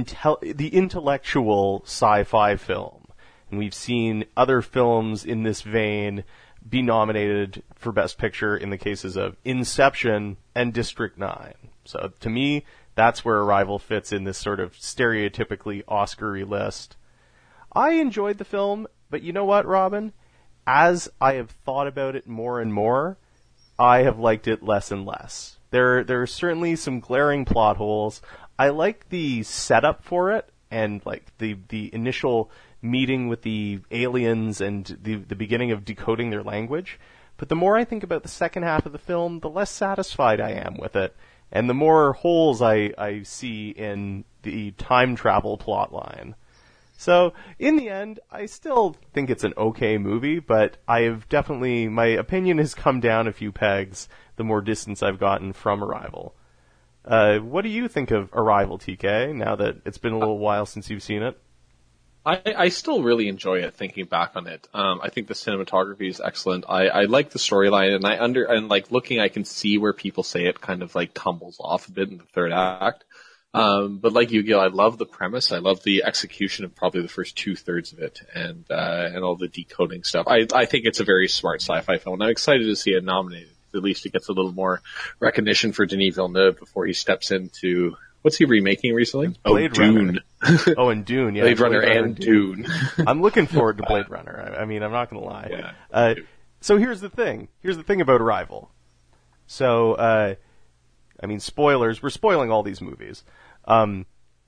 A: intellectual sci-fi film, and we've seen other films in this vein be nominated for Best Picture in the cases of Inception and District 9. So, to me, that's where Arrival fits in this sort of stereotypically Oscar-y list. I enjoyed the film, but you know what, Robin? As I have thought about it more and more, I have liked it less and less. There are certainly some glaring plot holes. I like the setup for it, and like the initial meeting with the aliens and the beginning of decoding their language. But the more I think about the second half of the film, the less satisfied I am with it. And the more holes I see in the time travel plot line. So, in the end, I still think it's an okay movie, but my opinion has come down a few pegs the more distance I've gotten from Arrival. What do you think of Arrival, TK, now that it's been a little while since you've seen it?
C: I still really enjoy it thinking back on it. I think the cinematography is excellent. I like the storyline, and like looking, I can see where people say it kind of like tumbles off a bit in the third act. But like you, Gil, I love the premise. I love the execution of probably the first 2/3 of it, and all the decoding stuff. I think it's a very smart sci-fi film, and I'm excited to see it nominated. At least it gets a little more recognition for Denis Villeneuve before he steps into. What's he remaking recently?
A: Dune. Oh, and Dune, yeah.
C: Blade Runner and Dune.
A: I'm looking forward to Blade Runner. I mean, I'm not going to lie.
C: Yeah.
A: So here's the thing. Here's the thing about Arrival. So, I mean, spoilers. We're spoiling all these movies. In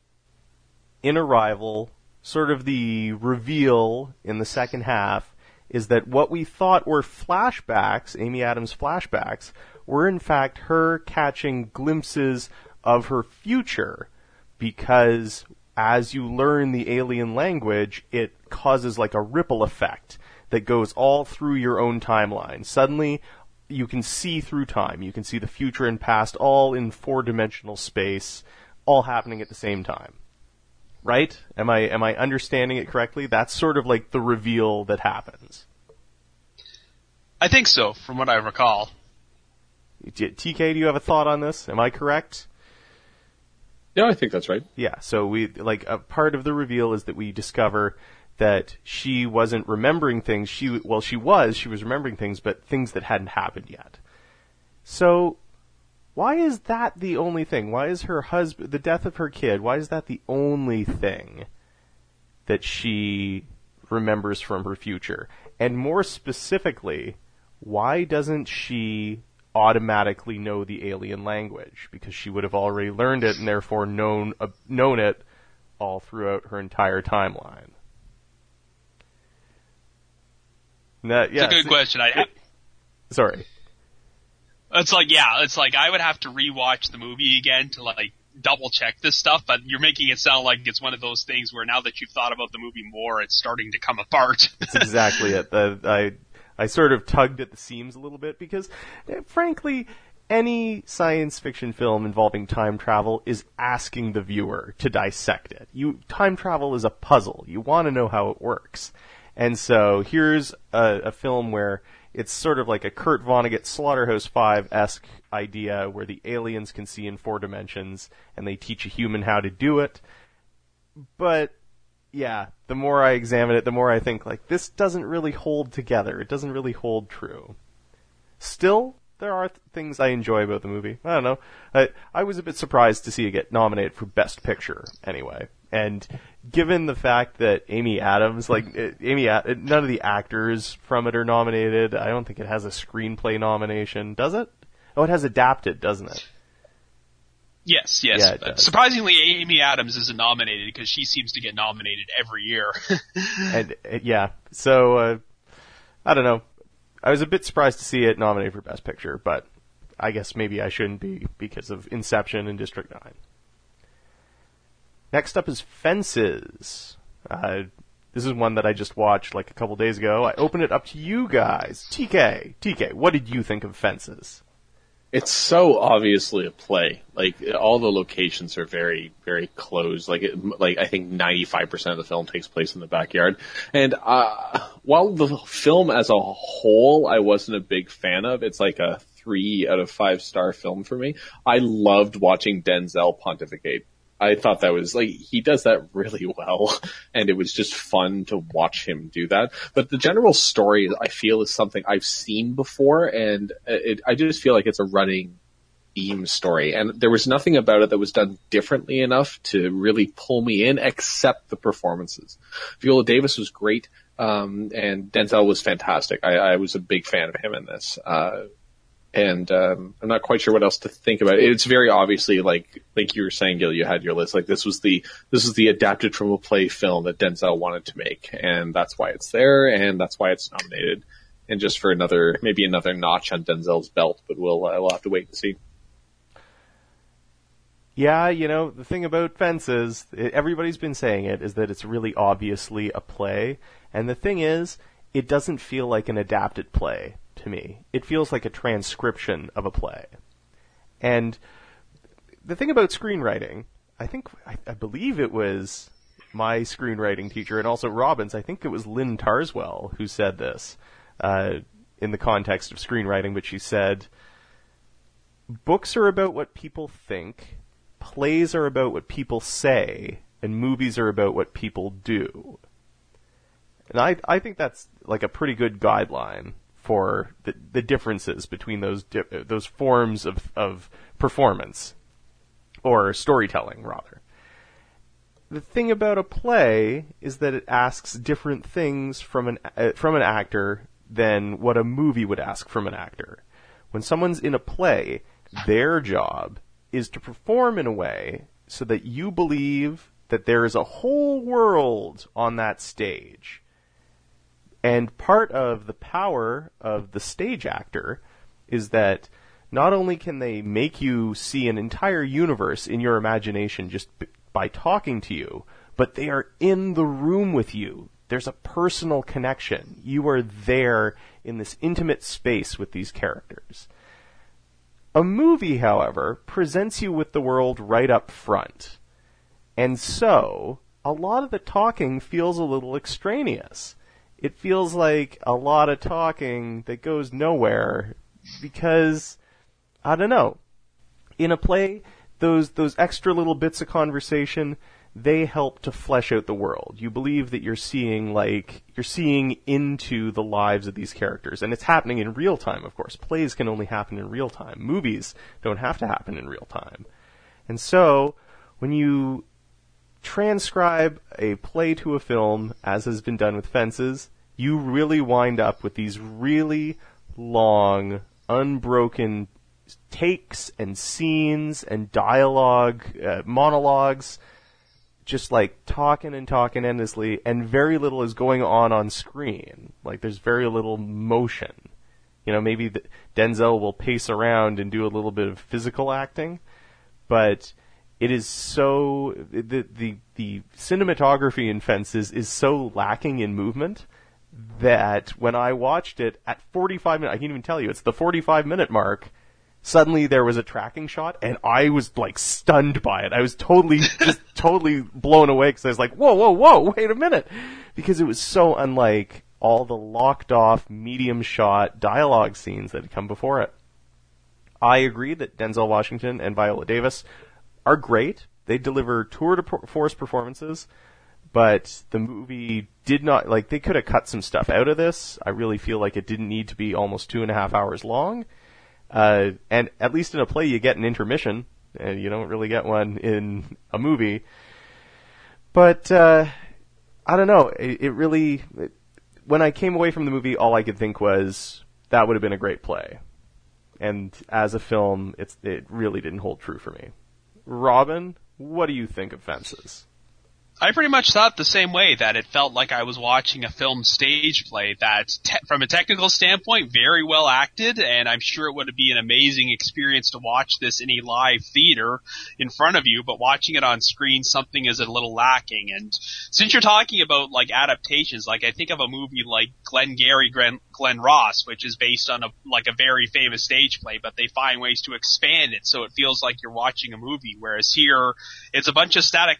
A: Arrival, sort of the reveal in the second half is that what we thought were flashbacks, Amy Adams' flashbacks, were in fact her catching glimpses of her future, because as you learn the alien language, it causes like a ripple effect that goes all through your own timeline. Suddenly, you can see through time. You can see the future and past all in 4-dimensional space, all happening at the same time. Right? Am I understanding it correctly? That's sort of like the reveal that happens.
B: I think so, from what I recall.
A: TK, do you have a thought on this? Am I correct?
C: Yeah, I think that's right.
A: Yeah, so a part of the reveal is that we discover that she wasn't remembering things. She was remembering things, but things that hadn't happened yet. So, why is that the only thing? Why is the death of her kid, why is that the only thing that she remembers from her future? And more specifically, why doesn't she automatically know the alien language? Because she would have already learned it and therefore known it all throughout her entire timeline.
B: It's a good question.
A: Sorry.
B: It's like I would have to rewatch the movie again to like double check this stuff, but you're making it sound like it's one of those things where now that you've thought about the movie more, it's starting to come apart.
A: That's exactly it. I sort of tugged at the seams a little bit because, frankly, any science fiction film involving time travel is asking the viewer to dissect it. Time travel is a puzzle. You want to know how it works. And so here's a film where it's sort of like a Kurt Vonnegut Slaughterhouse-5-esque idea where the aliens can see in 4 dimensions and they teach a human how to do it. But yeah, the more I examine it, the more I think, like, this doesn't really hold together. It doesn't really hold true. Still, there are things I enjoy about the movie. I don't know. I was a bit surprised to see it get nominated for Best Picture, anyway. And given the fact that Amy Adams, none of the actors from it are nominated, I don't think it has a screenplay nomination. Does it? Oh, it has adapted, doesn't it?
B: Yes.
A: Yeah, it does.
B: Surprisingly, Amy Adams isn't nominated because she seems to get nominated every year.
A: And yeah, so I don't know. I was a bit surprised to see it nominated for Best Picture, but I guess maybe I shouldn't be because of Inception and District 9. Next up is Fences. This is one that I just watched like a couple days ago. I open it up to you guys. TK, what did you think of Fences?
C: It's so obviously a play. Like, all the locations are very, very close. Like I think 95% of the film takes place in the backyard. And, while the film as a whole I wasn't a big fan of, it's like a 3 out of 5 star film for me. I loved watching Denzel pontificate. I thought that was, like, he does that really well, and it was just fun to watch him do that. But the general story, I feel, is something I've seen before, and I just feel like it's a running theme story. And there was nothing about it that was done differently enough to really pull me in, except the performances. Viola Davis was great, and Denzel was fantastic. I was a big fan of him in this. And I'm not quite sure what else to think about. It's very obviously like you were saying, Gil, you had your list. Like, this was the adapted from a play film that Denzel wanted to make, and that's why it's there, and that's why it's nominated. And just for maybe another notch on Denzel's belt, but we'll have to wait and see.
A: Yeah, the thing about Fences, everybody's been saying it, is that it's really obviously a play, and the thing is, it doesn't feel like an adapted play. To me, it feels like a transcription of a play. And the thing about screenwriting, I believe it was my screenwriting teacher and also Robin's, I think it was Lynn Tarswell who said this in the context of screenwriting, but she said, books are about what people think, plays are about what people say, and movies are about what people do. And I think that's like a pretty good guideline for the differences between those forms of performance, or storytelling, rather. The thing about a play is that it asks different things from an actor than what a movie would ask from an actor. When someone's in a play, their job is to perform in a way so that you believe that there is a whole world on that stage. And part of the power of the stage actor is that not only can they make you see an entire universe in your imagination just by talking to you, but they are in the room with you. There's a personal connection. You are there in this intimate space with these characters. A movie, however, presents you with the world right up front. And so, a lot of the talking feels a little extraneous. It feels like a lot of talking that goes nowhere because, I don't know, in a play, those extra little bits of conversation, they help to flesh out the world. You believe that you're seeing into the lives of these characters, and it's happening in real time, of course. Plays can only happen in real time. Movies don't have to happen in real time. And so, when you transcribe a play to a film, as has been done with Fences, you really wind up with these really long, unbroken takes and scenes and dialogue, monologues, just like talking and talking endlessly, and very little is going on screen. Like, there's very little motion. Maybe Denzel will pace around and do a little bit of physical acting, but it is so, the cinematography in Fences is so lacking in movement that when I watched it at 45 minutes, I can't even tell you, it's the 45-minute mark, suddenly there was a tracking shot, and I was, like, stunned by it. I was totally blown away, because I was like, whoa, wait a minute! Because it was so unlike all the locked-off, medium-shot dialogue scenes that had come before it. I agree that Denzel Washington and Viola Davis are great. They deliver tour-de-force performances, but the movie did not, they could have cut some stuff out of this. I really feel like it didn't need to be almost 2.5 hours long. And at least in a play you get an intermission, and you don't really get one in a movie. But, I don't know, when I came away from the movie, all I could think was, that would have been a great play. And as a film, it really didn't hold true for me. Robin, what do you think of Fences?
B: I pretty much thought the same way, that it felt like I was watching a film stage play that, from a technical standpoint, very well acted, and I'm sure it would be an amazing experience to watch this in a live theater in front of you, but watching it on screen, something is a little lacking. And since you're talking about, like, adaptations, like, I think of a movie like Glengarry Glen Ross, which is based on a very famous stage play, but they find ways to expand it so it feels like you're watching a movie, whereas here, it's a bunch of static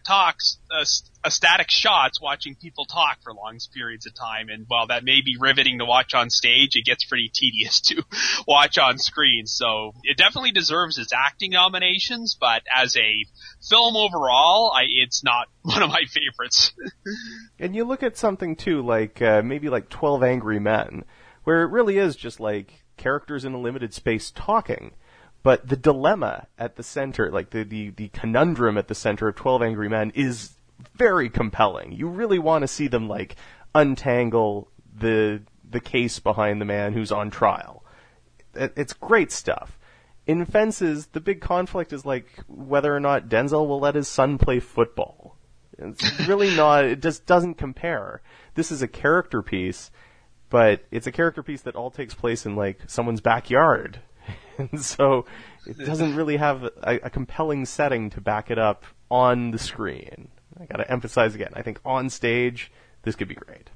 B: shots watching people talk for long periods of time, and while that may be riveting to watch on stage, it gets pretty tedious to watch on screen. So it definitely deserves its acting nominations, but as a film overall, it's not one of my favorites.
A: And you look at something too, like maybe like 12 Angry Men, where it really is just like characters in a limited space talking. But the dilemma at the center, like the conundrum at the center of 12 Angry Men is very compelling. You really want to see them, like, untangle the case behind the man who's on trial. It's great stuff. In Fences, the big conflict is, like, whether or not Denzel will let his son play football. It's really not, it just doesn't compare. This is a character piece, but it's a character piece that all takes place in, like, someone's backyard. And so it doesn't really have a compelling setting to back it up on the screen. I gotta emphasize again, I think on stage, this could be great.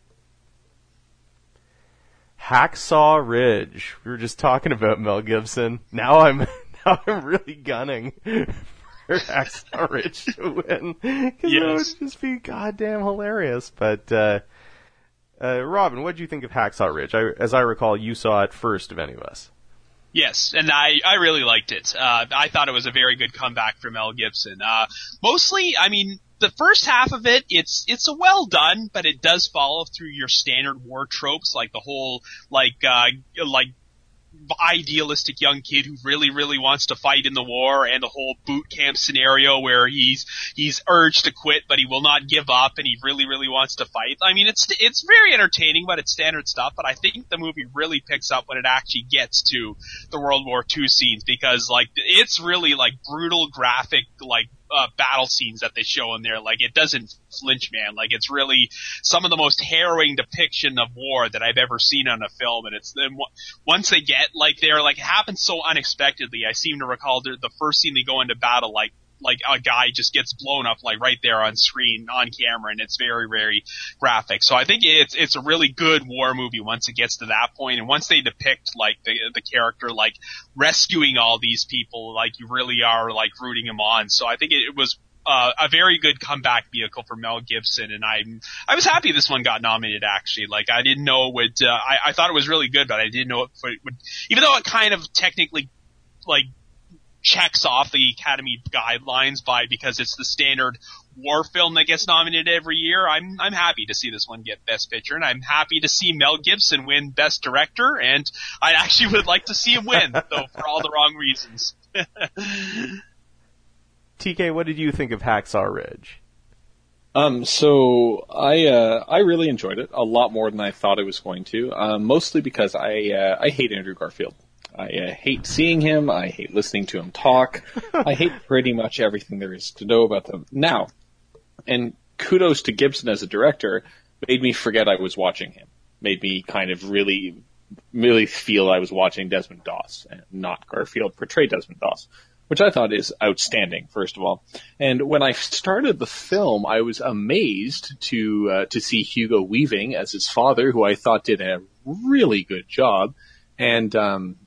A: Hacksaw Ridge. We were just talking about Mel Gibson. Now I'm really gunning for Hacksaw Ridge to win. Because that would just be goddamn hilarious. But, Robin, what did you think of Hacksaw Ridge? As I recall, you saw it first of any of us.
B: Yes, and I really liked it. I thought it was a very good comeback for Mel Gibson. Mostly, I mean, the first half of it, it's a well done, but it does follow through your standard war tropes, like the whole, like idealistic young kid who really, really wants to fight in the war, and the whole boot camp scenario where he's urged to quit, but he will not give up, and he really, really wants to fight. I mean, it's very entertaining, but it's standard stuff, but I think the movie really picks up when it actually gets to the World War II scenes, because, like, it's really, like, brutal, graphic, like, battle scenes that they show in there. Like, it doesn't flinch, man. Like, it's really some of the most harrowing depiction of war that I've ever seen on a film, and it's then once they get, like, they're, like, it happens so unexpectedly. I seem to recall the first scene they go into battle, like a guy just gets blown up, like, right there on screen, on camera, and it's very, very graphic. So I think it's a really good war movie once it gets to that point, and once they depict, like, the character, like, rescuing all these people, like, you really are, like, rooting him on. So I think it was a very good comeback vehicle for Mel Gibson, and I was happy this one got nominated, actually. Like, I didn't know it would, I thought it was really good, but I didn't know it would, even though it kind of technically, like, checks off the Academy guidelines because it's the standard war film that gets nominated every year. I'm happy to see this one get Best Picture, and I'm happy to see Mel Gibson win Best Director, and I actually would like to see him win, though for all the wrong reasons.
A: TK, what did you think of Hacksaw Ridge?
C: So I really enjoyed it a lot more than I thought I was going to. Mostly because I hate Andrew Garfield. I hate seeing him. I hate listening to him talk. I hate pretty much everything there is to know about them. Now, and kudos to Gibson as a director, made me forget I was watching him. Made me kind of really, really feel I was watching Desmond Doss and not Garfield portray Desmond Doss, which I thought is outstanding, first of all. And when I started the film, I was amazed to see Hugo Weaving as his father, who I thought did a really good job. And,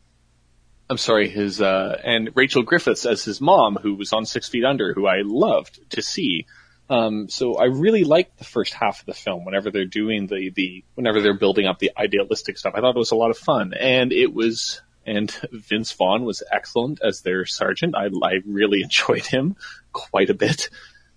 C: and Rachel Griffiths as his mom, who was on 6 Feet Under, who I loved to see. So I really liked the first half of the film whenever they're doing whenever they're building up the idealistic stuff. I thought it was a lot of fun, and Vince Vaughn was excellent as their sergeant. I really enjoyed him quite a bit.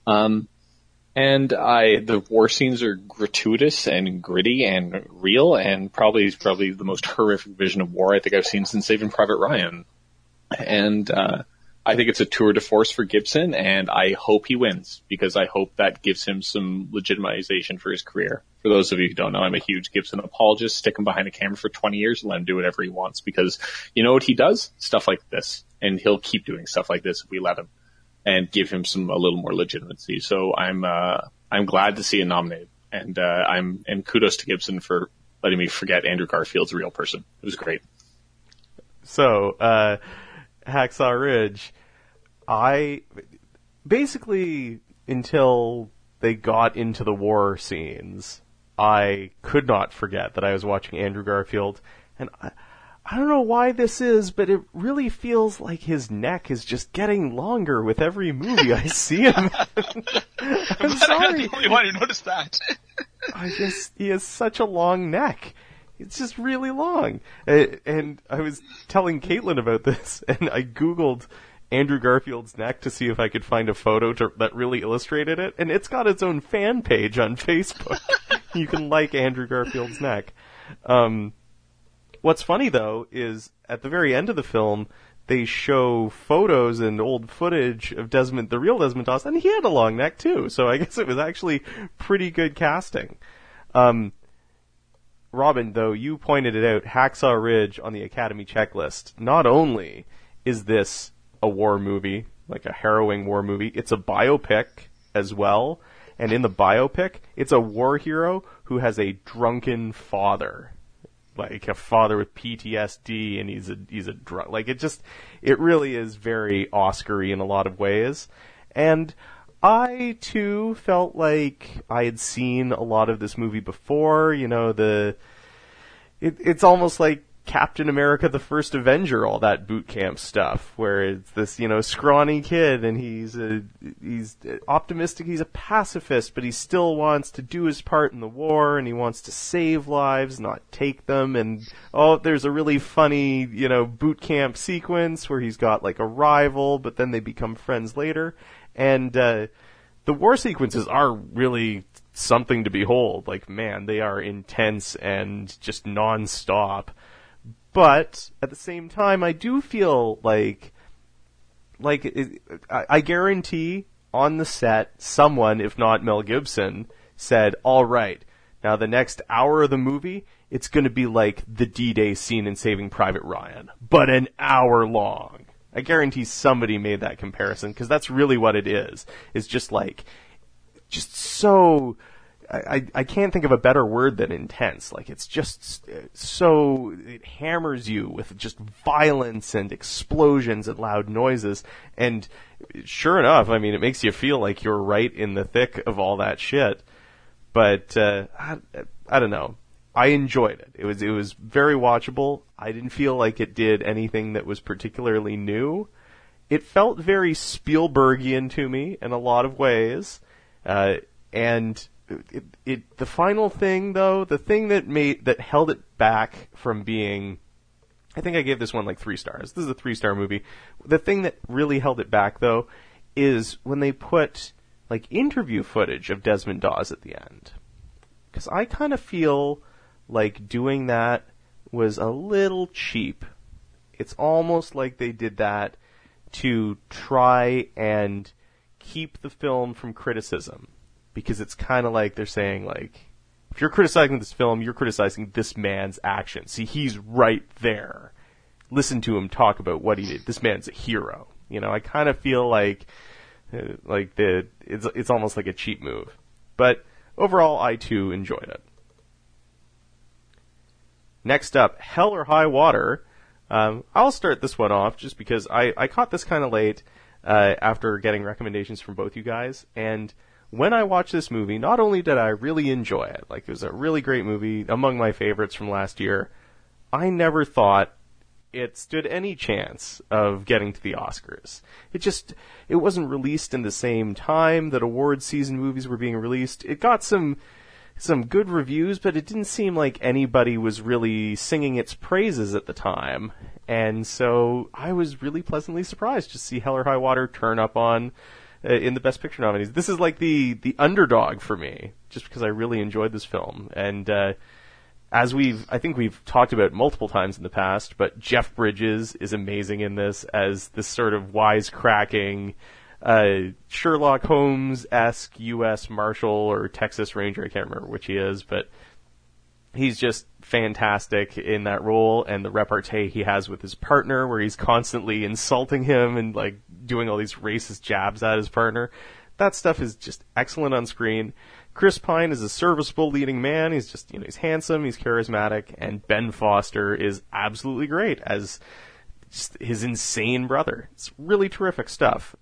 C: The war scenes are gratuitous and gritty and real, and probably the most horrific vision of war I think I've seen since Saving Private Ryan. And I think it's a tour de force for Gibson, and I hope he wins, because I hope that gives him some legitimization for his career. For those of you who don't know, I'm a huge Gibson apologist. Stick him behind a camera for 20 years and let him do whatever he wants, because you know what he does? Stuff like this. And he'll keep doing stuff like this if we let him. and give him a little more legitimacy. So I'm glad to see it nominated, and kudos to Gibson for letting me forget Andrew Garfield's a real person. It was great.
A: So, Hacksaw Ridge, I basically, until they got into the war scenes, I could not forget that I was watching Andrew Garfield, and I don't know why this is, but it really feels like his neck is just getting longer with every movie I see him. I'm sorry.
B: I'm the only one who noticed that.
A: He has such a long neck. It's just really long. And I was telling Caitlin about this, and I Googled Andrew Garfield's neck to see if I could find a photo that really illustrated it, and it's got its own fan page on Facebook. You can like Andrew Garfield's neck. What's funny, though, is at the very end of the film, they show photos and old footage of the real Desmond Doss, and he had a long neck, too. So I guess it was actually pretty good casting. Robin, though, you pointed it out, Hacksaw Ridge on the Academy checklist. Not only is this a war movie, like a harrowing war movie, it's a biopic as well. And in the biopic, it's a war hero who has a drunken father. Like a father with PTSD, and he's a drunk. Like it really is very Oscar-y in a lot of ways. And I too felt like I had seen a lot of this movie before. You know, it's almost like Captain America: The First Avenger, all that boot camp stuff, where it's this, you know, scrawny kid, and he's optimistic, he's a pacifist, but he still wants to do his part in the war, and he wants to save lives, not take them, and there's a really funny, you know, boot camp sequence where he's got like a rival, but then they become friends later, and the war sequences are really something to behold. Like, man, they are intense and just non-stop. But at the same time, I do feel like I guarantee on the set, someone, if not Mel Gibson, said, all right, now the next hour of the movie, it's going to be like the D-Day scene in Saving Private Ryan, but an hour long. I guarantee somebody made that comparison, because that's really what it is. It's just so... I can't think of a better word than intense. Like, it's just so, it hammers you with just violence and explosions and loud noises. And sure enough, I mean, it makes you feel like you're right in the thick of all that shit. But, I don't know. I enjoyed it. It was very watchable. I didn't feel like it did anything that was particularly new. It felt very Spielbergian to me in a lot of ways. And the final thing, though, the thing that held it back from being, I think I gave this one like 3 stars. This is a 3-star movie. The thing that really held it back, though, is when they put like interview footage of Desmond Doss at the end. Because I kind of feel like doing that was a little cheap. It's almost like they did that to try and keep the film from criticism. Because it's kind of like they're saying, like, if you're criticizing this film, you're criticizing this man's actions. See, he's right there. Listen to him talk about what he did. This man's a hero. You know, I kind of feel like it's almost like a cheap move. But overall, I too enjoyed it. Next up, Hell or High Water. I'll start this one off just because I caught this kind of late after getting recommendations from both you guys, and when I watched this movie, not only did I really enjoy it, like it was a really great movie, among my favorites from last year, I never thought it stood any chance of getting to the Oscars. It wasn't released in the same time that award season movies were being released. It got some good reviews, but it didn't seem like anybody was really singing its praises at the time. And so I was really pleasantly surprised to see Hell or High Water turn up on in the Best Picture nominees. This is like the underdog for me, just because I really enjoyed this film. And as I think we've talked about multiple times in the past, but Jeff Bridges is amazing in this as this sort of wisecracking Sherlock Holmes-esque U.S. Marshal or Texas Ranger. I can't remember which he is, but he's just fantastic in that role, and the repartee he has with his partner where he's constantly insulting him and like doing all these racist jabs at his partner. That stuff is just excellent on screen. Chris Pine is a serviceable leading man. He's just, he's handsome, he's charismatic, and Ben Foster is absolutely great as just his insane brother. It's really terrific stuff.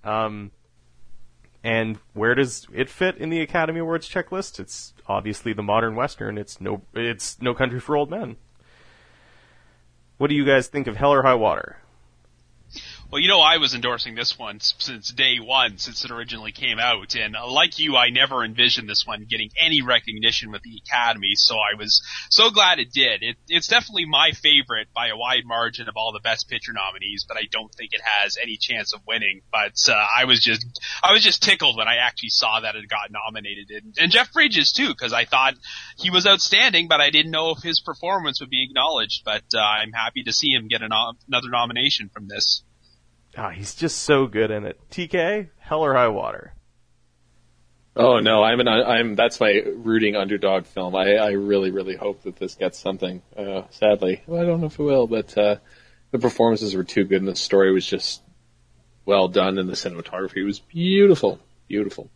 A: And where does it fit in the Academy Awards checklist? It's obviously the modern Western. It's No Country for Old Men. What do you guys think of Hell or High Water?
B: Well, I was endorsing this one since day one, since it originally came out, and like you, I never envisioned this one getting any recognition with the Academy, so I was so glad it did. It's definitely my favorite by a wide margin of all the Best Picture nominees, but I don't think it has any chance of winning. But I was just tickled when I actually saw that it got nominated, and Jeff Bridges too, because I thought he was outstanding, but I didn't know if his performance would be acknowledged. But I'm happy to see him get another nomination from this.
A: He's just so good in it. TK, Hell or High Water?
C: Oh no, that's my rooting underdog film. I really, really hope that this gets something. Sadly, I don't know if it will, but the performances were too good, and the story was just well done, and the cinematography was beautiful, beautiful.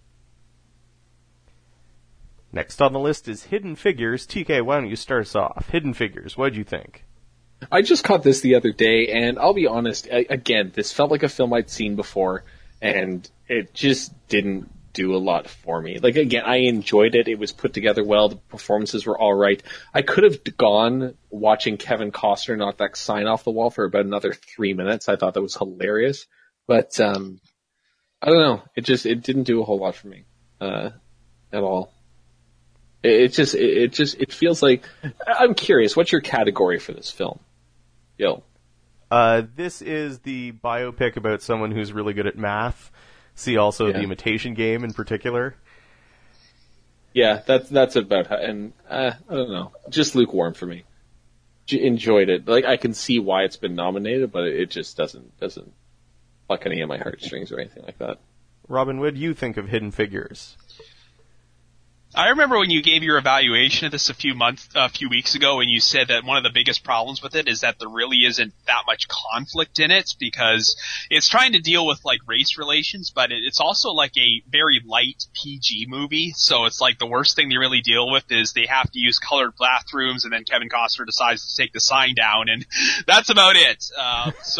A: Next on the list is Hidden Figures. TK, why don't you start us off? Hidden Figures, what'd you think?
C: I just caught this the other day, and I'll be honest, again, this felt like a film I'd seen before, and it just didn't do a lot for me. Like, again, I enjoyed it. It was put together well. The performances were all right. I could have gone watching Kevin Costner knock that sign off the wall for about another 3 minutes. I thought that was hilarious. But, I don't know. It didn't do a whole lot for me, at all. It feels like, I'm curious, what's your category for this film? Yo.
A: This is the biopic about someone who's really good at math. See also The Imitation Game in particular.
C: Yeah, that's about how, and I don't know, just lukewarm for me. Enjoyed it. Like, I can see why it's been nominated, but it just doesn't pluck any of my heartstrings or anything like that.
A: Robin, what do you think of Hidden Figures?
B: I remember when you gave your evaluation of this a few weeks ago, and you said that one of the biggest problems with it is that there really isn't that much conflict in it, because it's trying to deal with like race relations, but it's also like a very light PG movie. So it's like the worst thing they really deal with is they have to use colored bathrooms, and then Kevin Costner decides to take the sign down, and that's about it. So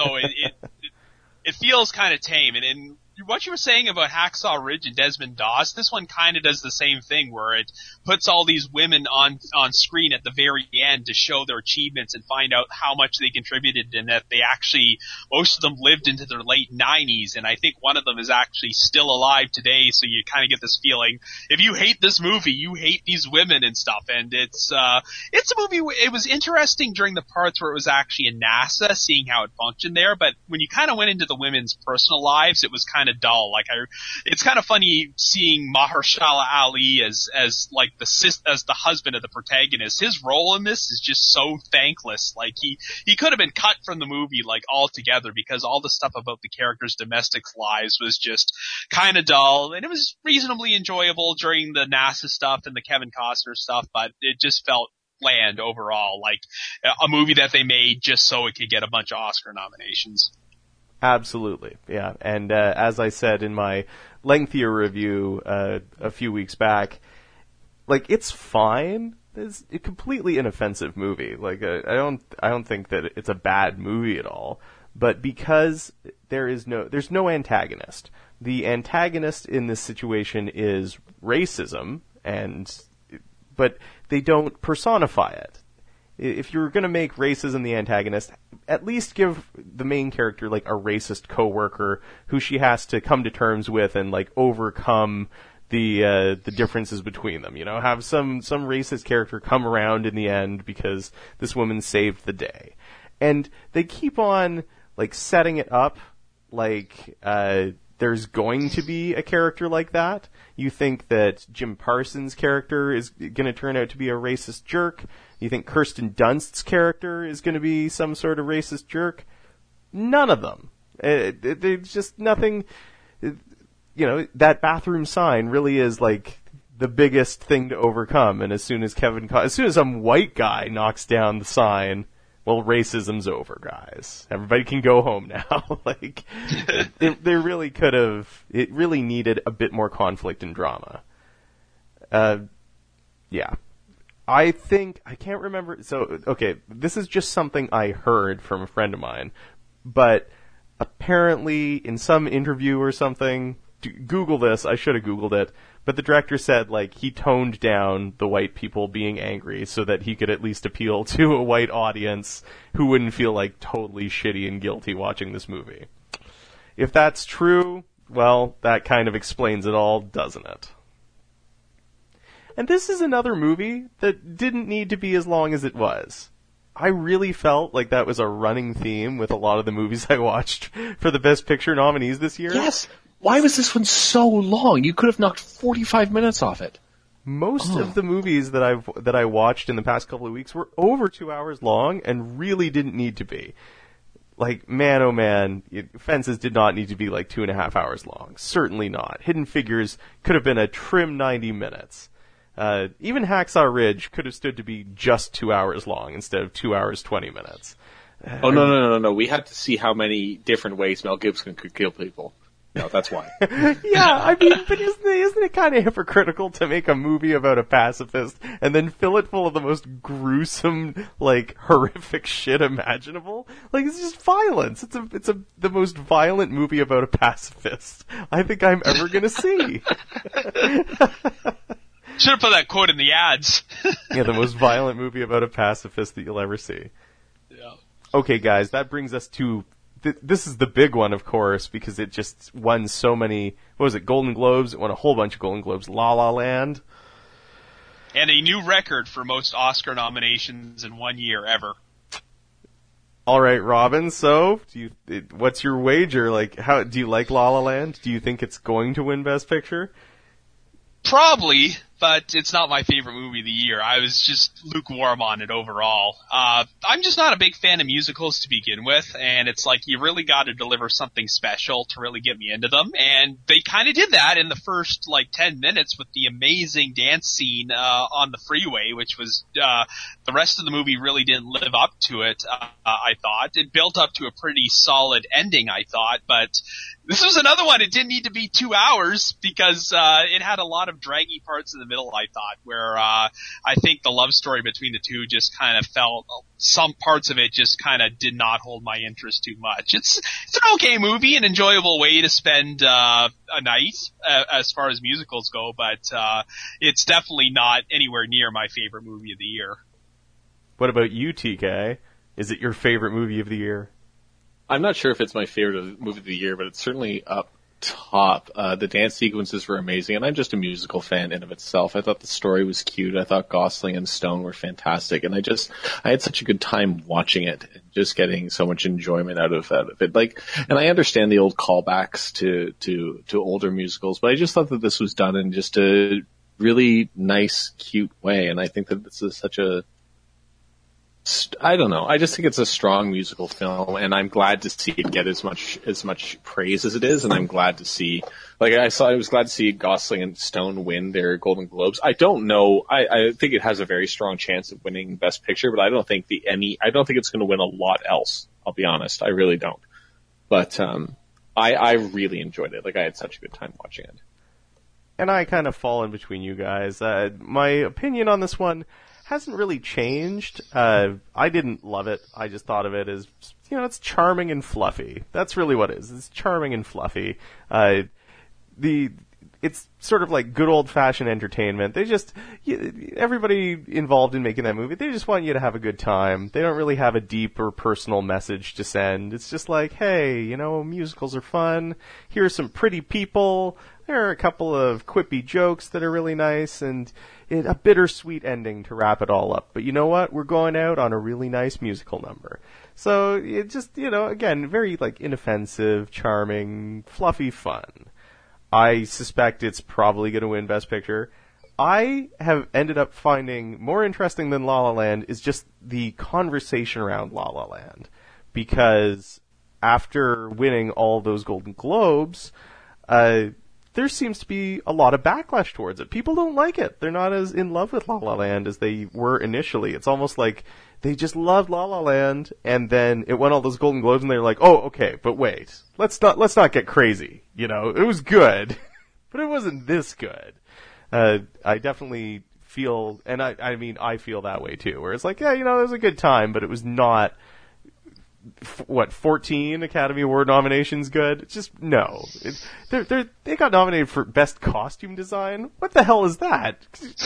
B: it feels kind of tame, and what you were saying about Hacksaw Ridge and Desmond Doss, this one kind of does the same thing, where it puts all these women on screen at the very end to show their achievements and find out how much they contributed, and that they actually, most of them lived into their late 90s, and I think one of them is actually still alive today, so you kind of get this feeling, if you hate this movie, you hate these women and stuff, and it's a movie, it was interesting during the parts where it was actually in NASA, seeing how it functioned there, but when you kind of went into the women's personal lives, it was kind of dull. Like, it's kind of funny seeing Mahershala Ali as like as the husband of the protagonist. His role in this is just so thankless. Like, he could have been cut from the movie like altogether, because all the stuff about the characters' domestic lives was just kind of dull, and it was reasonably enjoyable during the NASA stuff and the Kevin Costner stuff, but it just felt bland overall, like a movie that they made just so it could get a bunch of Oscar nominations.
A: Absolutely, yeah. And as I said in my lengthier review a few weeks back, like, it's fine. It's a completely inoffensive movie. Like, I don't think that it's a bad movie at all. But because there's no antagonist. The antagonist in this situation is racism, but they don't personify it. If you're going to make racism the antagonist, at least give the main character like a racist coworker who she has to come to terms with and like overcome the differences between them. Have some racist character come around in the end because this woman saved the day. And they keep on like setting it up like there's going to be a character like that. You think that Jim Parsons' character is going to turn out to be a racist jerk. You think Kirsten Dunst's character is going to be some sort of racist jerk? None of them. There's just nothing. That bathroom sign really is like the biggest thing to overcome. And as soon as some white guy knocks down the sign, well, racism's over, guys. Everybody can go home now. Like, they really could have. It really needed a bit more conflict and drama. Yeah. I can't remember. So, okay, this is just something I heard from a friend of mine, but apparently in some interview or something, Google this. I should have Googled it. But the director said, like, he toned down the white people being angry so that he could at least appeal to a white audience who wouldn't feel, like, totally shitty and guilty watching this movie. If that's true, well, that kind of explains it all, doesn't it? And this is another movie that didn't need to be as long as it was. I really felt like that was a running theme with a lot of the movies I watched for the Best Picture nominees this year.
C: Yes! Why was this one so long? You could have knocked 45 minutes off it.
A: Most of the movies that I watched in the past couple of weeks were over 2 hours long and really didn't need to be. Like, man, oh man, Fences did not need to be like 2.5 hours long. Certainly not. Hidden Figures could have been a trim 90 minutes. Even Hacksaw Ridge could have stood to be just 2 hours long instead of 2 hours 20 minutes.
C: Oh, no. We had to see how many different ways Mel Gibson could kill people. No, that's why.
A: Yeah, I mean, but isn't it kind of hypocritical to make a movie about a pacifist and then fill it full of the most gruesome, like, horrific shit imaginable? Like, it's just violence. It's the most violent movie about a pacifist I think I'm ever gonna see.
B: Should have put that quote in the ads.
A: Yeah, the most violent movie about a pacifist that you'll ever see.
B: Yeah.
A: Okay, guys, that brings us to... This is the big one, of course, because it just won so many... What was it, Golden Globes? It won a whole bunch of Golden Globes. La La Land.
B: And a new record for most Oscar nominations in 1 year ever.
A: All right, Robin, so what's your wager? Like, how do you like La La Land? Do you think it's going to win Best Picture?
B: Probably, but it's not my favorite movie of the year. I was just lukewarm on it overall. I'm just not a big fan of musicals to begin with, and it's like you really got to deliver something special to really get me into them. And they kind of did that in the first 10 minutes with the amazing dance scene on the freeway, which was the rest of the movie really didn't live up to it. I thought it built up to a pretty solid ending. I thought, but this was another one. It didn't need to be 2 hours because it had a lot of draggy parts in the middle, I thought, where I think the love story between the two just kind of felt, some parts of it just kind of did not hold my interest too much. It's an okay movie, an enjoyable way to spend a night as far as musicals go, but it's definitely not anywhere near my favorite movie of the year.
A: What about you, TK? Is it your favorite movie of the year?
C: I'm not sure if it's my favorite movie of the year, but it's certainly up top. The dance sequences were amazing, and I'm just a musical fan in of itself. I thought the story was cute. I thought Gosling and Stone were fantastic, and I had such a good time watching it and just getting so much enjoyment out of it. And I understand the old callbacks to older musicals, but I just thought that this was done in just a really nice, cute way, and I think that this is such a I don't know. I just think it's a strong musical film, and I'm glad to see it get as much praise as it is, and I'm glad to see, I was glad to see Gosling and Stone win their Golden Globes. I don't know. I think it has a very strong chance of winning Best Picture, but I don't think it's going to win a lot else. I'll be honest. I really don't. But I really enjoyed it. I had such a good time watching it.
A: And I kind of fall in between you guys. My opinion on this one hasn't really changed. I didn't love it. I just thought of it as, it's charming and fluffy. That's really what it is. It's charming and fluffy. It's sort of like good old-fashioned entertainment. Everybody involved in making that movie, they just want you to have a good time. They don't really have a deep or personal message to send. It's just like, hey, musicals are fun. Here are some pretty people. There are a couple of quippy jokes that are really nice, and a bittersweet ending to wrap it all up. But you know what? We're going out on a really nice musical number. So it just, again, very inoffensive, charming, fluffy fun. I suspect it's probably going to win Best Picture. I have ended up finding more interesting than La La Land is just the conversation around La La Land. Because after winning all those Golden Globes, there seems to be a lot of backlash towards it. People don't like it. They're not as in love with La La Land as they were initially. It's almost like they just loved La La Land, and then it won all those Golden Globes, and they're like, oh, okay, but wait, let's not get crazy. You know, it was good, but it wasn't this good. I definitely feel, and I mean, I feel that way too, where it's like, yeah, you know, it was a good time, but it was not, 14 Academy Award nominations good? It's just, no. They got nominated for Best Costume Design? What the hell is that?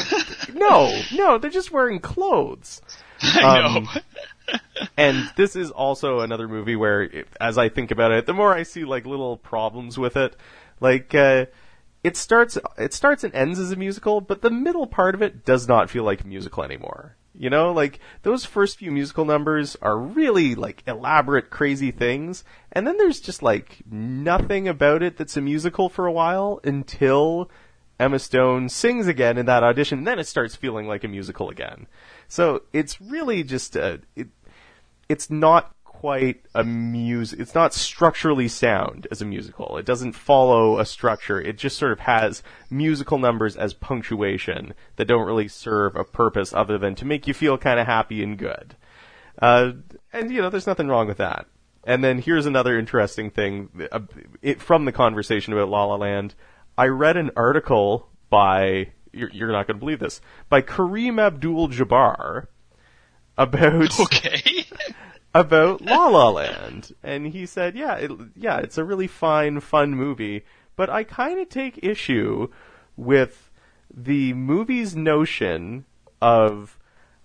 A: No, they're just wearing clothes.
B: I know.
A: And this is also another movie where, as I think about it, the more I see, like, little problems with it, like, it starts and ends as a musical, but the middle part of it does not feel like a musical anymore. You know, like, those first few musical numbers are really, like, elaborate, crazy things, and then there's just, like, nothing about it that's a musical for a while until Emma Stone sings again in that audition, and then it starts feeling like a musical again. So, it's really just, it's not quite it's not structurally sound as a musical. It doesn't follow a structure. It just sort of has musical numbers as punctuation that don't really serve a purpose other than to make you feel kind of happy and good. And, you know, there's nothing wrong with that. And then here's another interesting thing from the conversation about La La Land. I read an article by, you're not going to believe this, by Kareem Abdul-Jabbar about...
B: Okay.
A: about La La Land, and he said, it's a really fun movie, but I kind of take issue with the movie's notion of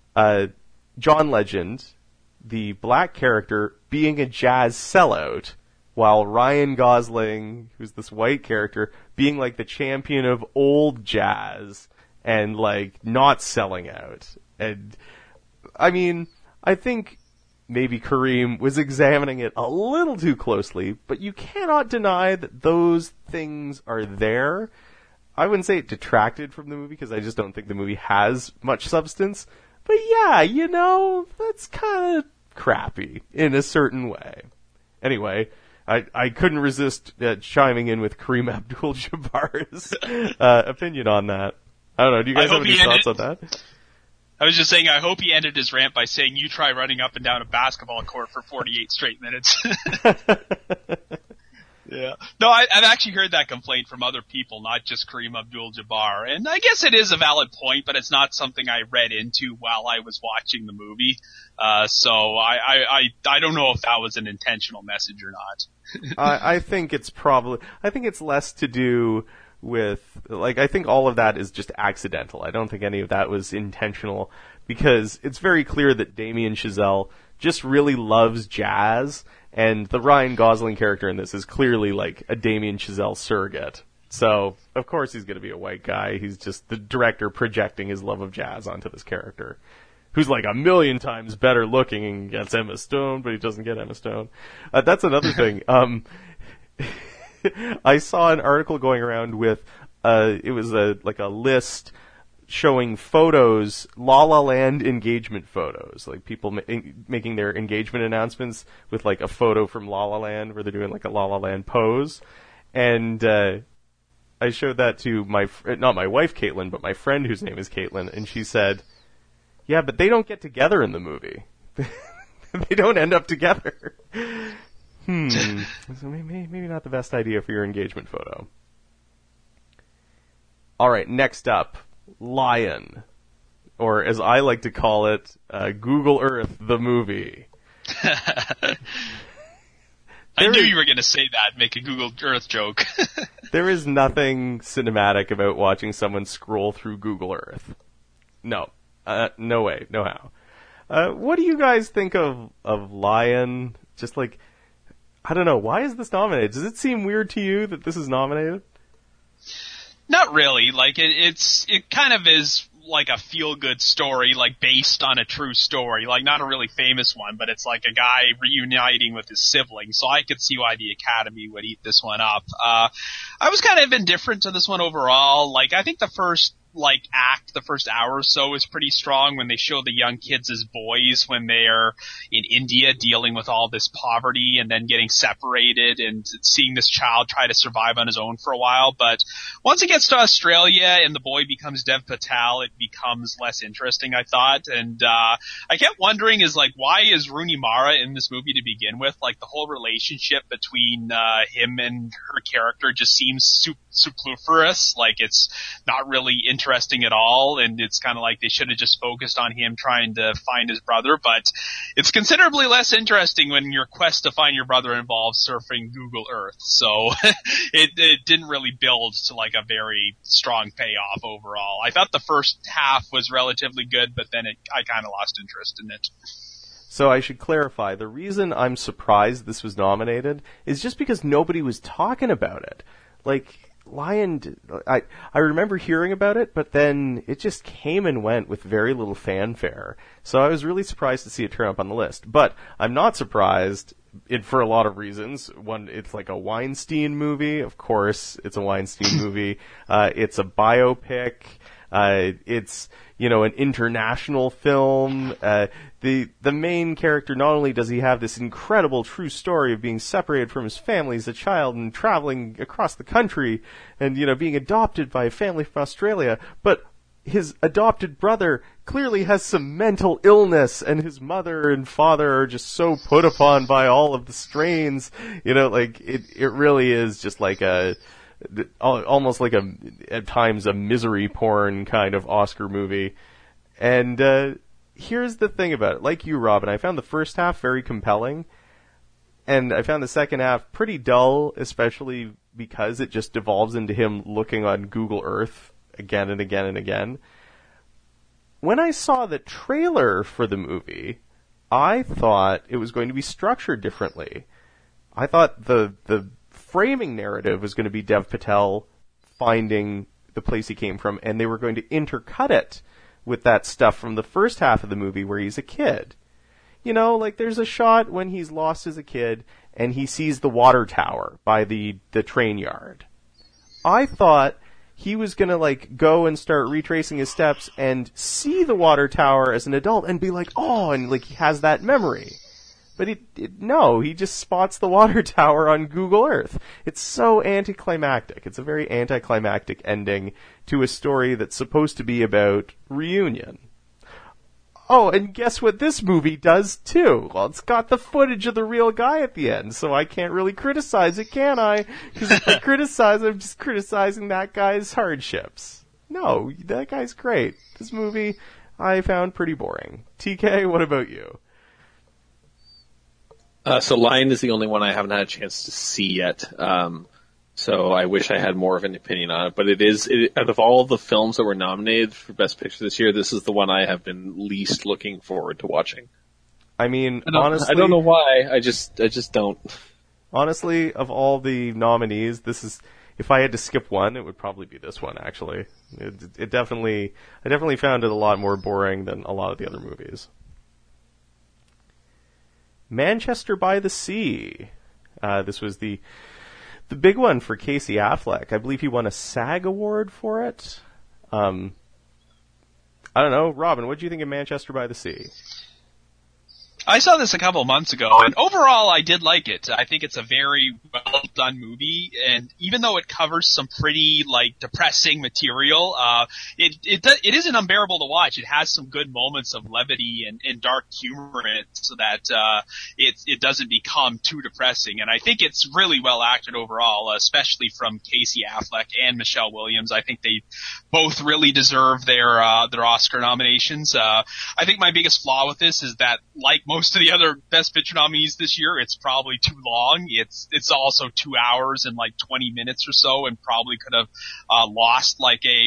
A: John Legend, the black character, being a jazz sellout, while Ryan Gosling, who's this white character, being like the champion of old jazz and like not selling out. And I mean, I think maybe Kareem was examining it a little too closely, but you cannot deny that those things are there. I wouldn't say it detracted from the movie, because I just don't think the movie has much substance. But yeah, you know, that's kind of crappy in a certain way. Anyway, I couldn't resist chiming in with Kareem Abdul-Jabbar's opinion on that. I don't know, do you guys have any thoughts on that?
B: I was just saying, I hope he ended his rant by saying, you try running up and down a basketball court for 48 straight minutes. Yeah. No, I've actually heard that complaint from other people, not just Kareem Abdul-Jabbar. And I guess it is a valid point, but it's not something I read into while I was watching the movie. So I don't know if that was an intentional message or not.
A: I think it's less to do with, like, I think all of that is just accidental. I don't think any of that was intentional, because it's very clear that Damien Chazelle just really loves jazz, and the Ryan Gosling character in this is clearly like a Damien Chazelle surrogate. So, of course he's going to be a white guy. He's just the director projecting his love of jazz onto this character, who's like 1,000,000 times better looking and gets Emma Stone, but he doesn't get Emma Stone. That's another thing. I saw an article going around with, it was a list showing photos, La La Land engagement photos, like people making their engagement announcements with like a photo from La La Land where they're doing like a La La Land pose. And, I showed that to not my wife Caitlin, but my friend whose name is Caitlin, and she said, yeah, but they don't get together in the movie. They don't end up together. So maybe not the best idea for your engagement photo. Alright, next up, Lion. Or as I like to call it, Google Earth, the movie.
B: I knew you were going to say that, make a Google Earth joke.
A: There is nothing cinematic about watching someone scroll through Google Earth. No. No way, no how. What do you guys think of Lion? Just like, I don't know, why is this nominated? Does it seem weird to you that this is nominated?
B: Not really. Like, it kind of is like a feel-good story, like based on a true story. Like, not a really famous one, but it's like a guy reuniting with his siblings. So I could see why the Academy would eat this one up. I was kind of indifferent to this one overall. Like, I think the first act, the first hour or so, is pretty strong when they show the young kids as boys when they're in India dealing with all this poverty and then getting separated and seeing this child try to survive on his own for a while. But once it gets to Australia and the boy becomes Dev Patel, it becomes less interesting, I thought. And I kept wondering why is Rooney Mara in this movie to begin with? Like, the whole relationship between him and her character just seems superfluous. Like, it's not really interesting at all, and it's kind of like they should have just focused on him trying to find his brother. But it's considerably less interesting when your quest to find your brother involves surfing Google Earth. So it didn't really build to like a very strong payoff overall. I thought the first half was relatively good, but then I kind of lost interest in it.
A: So I should clarify, the reason I'm surprised this was nominated is just because nobody was talking about it. Like, Lion, I remember hearing about it, but then it just came and went with very little fanfare. So I was really surprised to see it turn up on the list. But I'm not surprised for a lot of reasons. One, it's like a Weinstein movie. Of course, it's a Weinstein movie. It's a biopic. It's, an international film. The main character, not only does he have this incredible true story of being separated from his family as a child and traveling across the country and, being adopted by a family from Australia, but his adopted brother clearly has some mental illness, and his mother and father are just so put upon by all of the strains. It really is just like almost like at times a misery porn kind of Oscar movie. And here's the thing about it. Like you, Robin, I found the first half very compelling, and I found the second half pretty dull, especially because it just devolves into him looking on Google Earth again and again and again. When I saw the trailer for the movie, I thought it was going to be structured differently. I thought the framing narrative was going to be Dev Patel finding the place he came from, and they were going to intercut it with that stuff from the first half of the movie where he's a kid. There's a shot when he's lost as a kid and he sees the water tower by the train yard. I thought he was going to go and start retracing his steps and see the water tower as an adult and be like, oh, and he has that memory. But no, he just spots the water tower on Google Earth. It's so anticlimactic. It's a very anticlimactic ending to a story that's supposed to be about reunion. Oh, and guess what this movie does too? Well, it's got the footage of the real guy at the end, so I can't really criticize it, can I? Because if I criticize, I'm just criticizing that guy's hardships. No, that guy's great. This movie I found pretty boring. TK, what about you?
C: So Lion is the only one I haven't had a chance to see yet. So I wish I had more of an opinion on it. But out of all the films that were nominated for Best Picture this year, this is the one I have been least looking forward to watching.
A: I mean, honestly,
C: I don't know why. I just don't.
A: Honestly, of all the nominees, if I had to skip one, it would probably be this one, actually. I definitely found it a lot more boring than a lot of the other movies. Manchester by the Sea. This was the big one for Casey Affleck. I believe he won a SAG award for it. I don't know. Robin, what do you think of Manchester by the Sea?
B: I saw this a couple of months ago, and overall I did like it. I think it's a very well done movie, and even though it covers some pretty depressing material, it isn't unbearable to watch. It has some good moments of levity and dark humor in it, so that it doesn't become too depressing. And I think it's really well acted overall, especially from Casey Affleck and Michelle Williams. I think they both really deserve their Oscar nominations. I think my biggest flaw with this is that, like most of the other Best Picture nominees this year, it's probably too long. It's also 2 hours and 20 minutes or so, and probably could have lost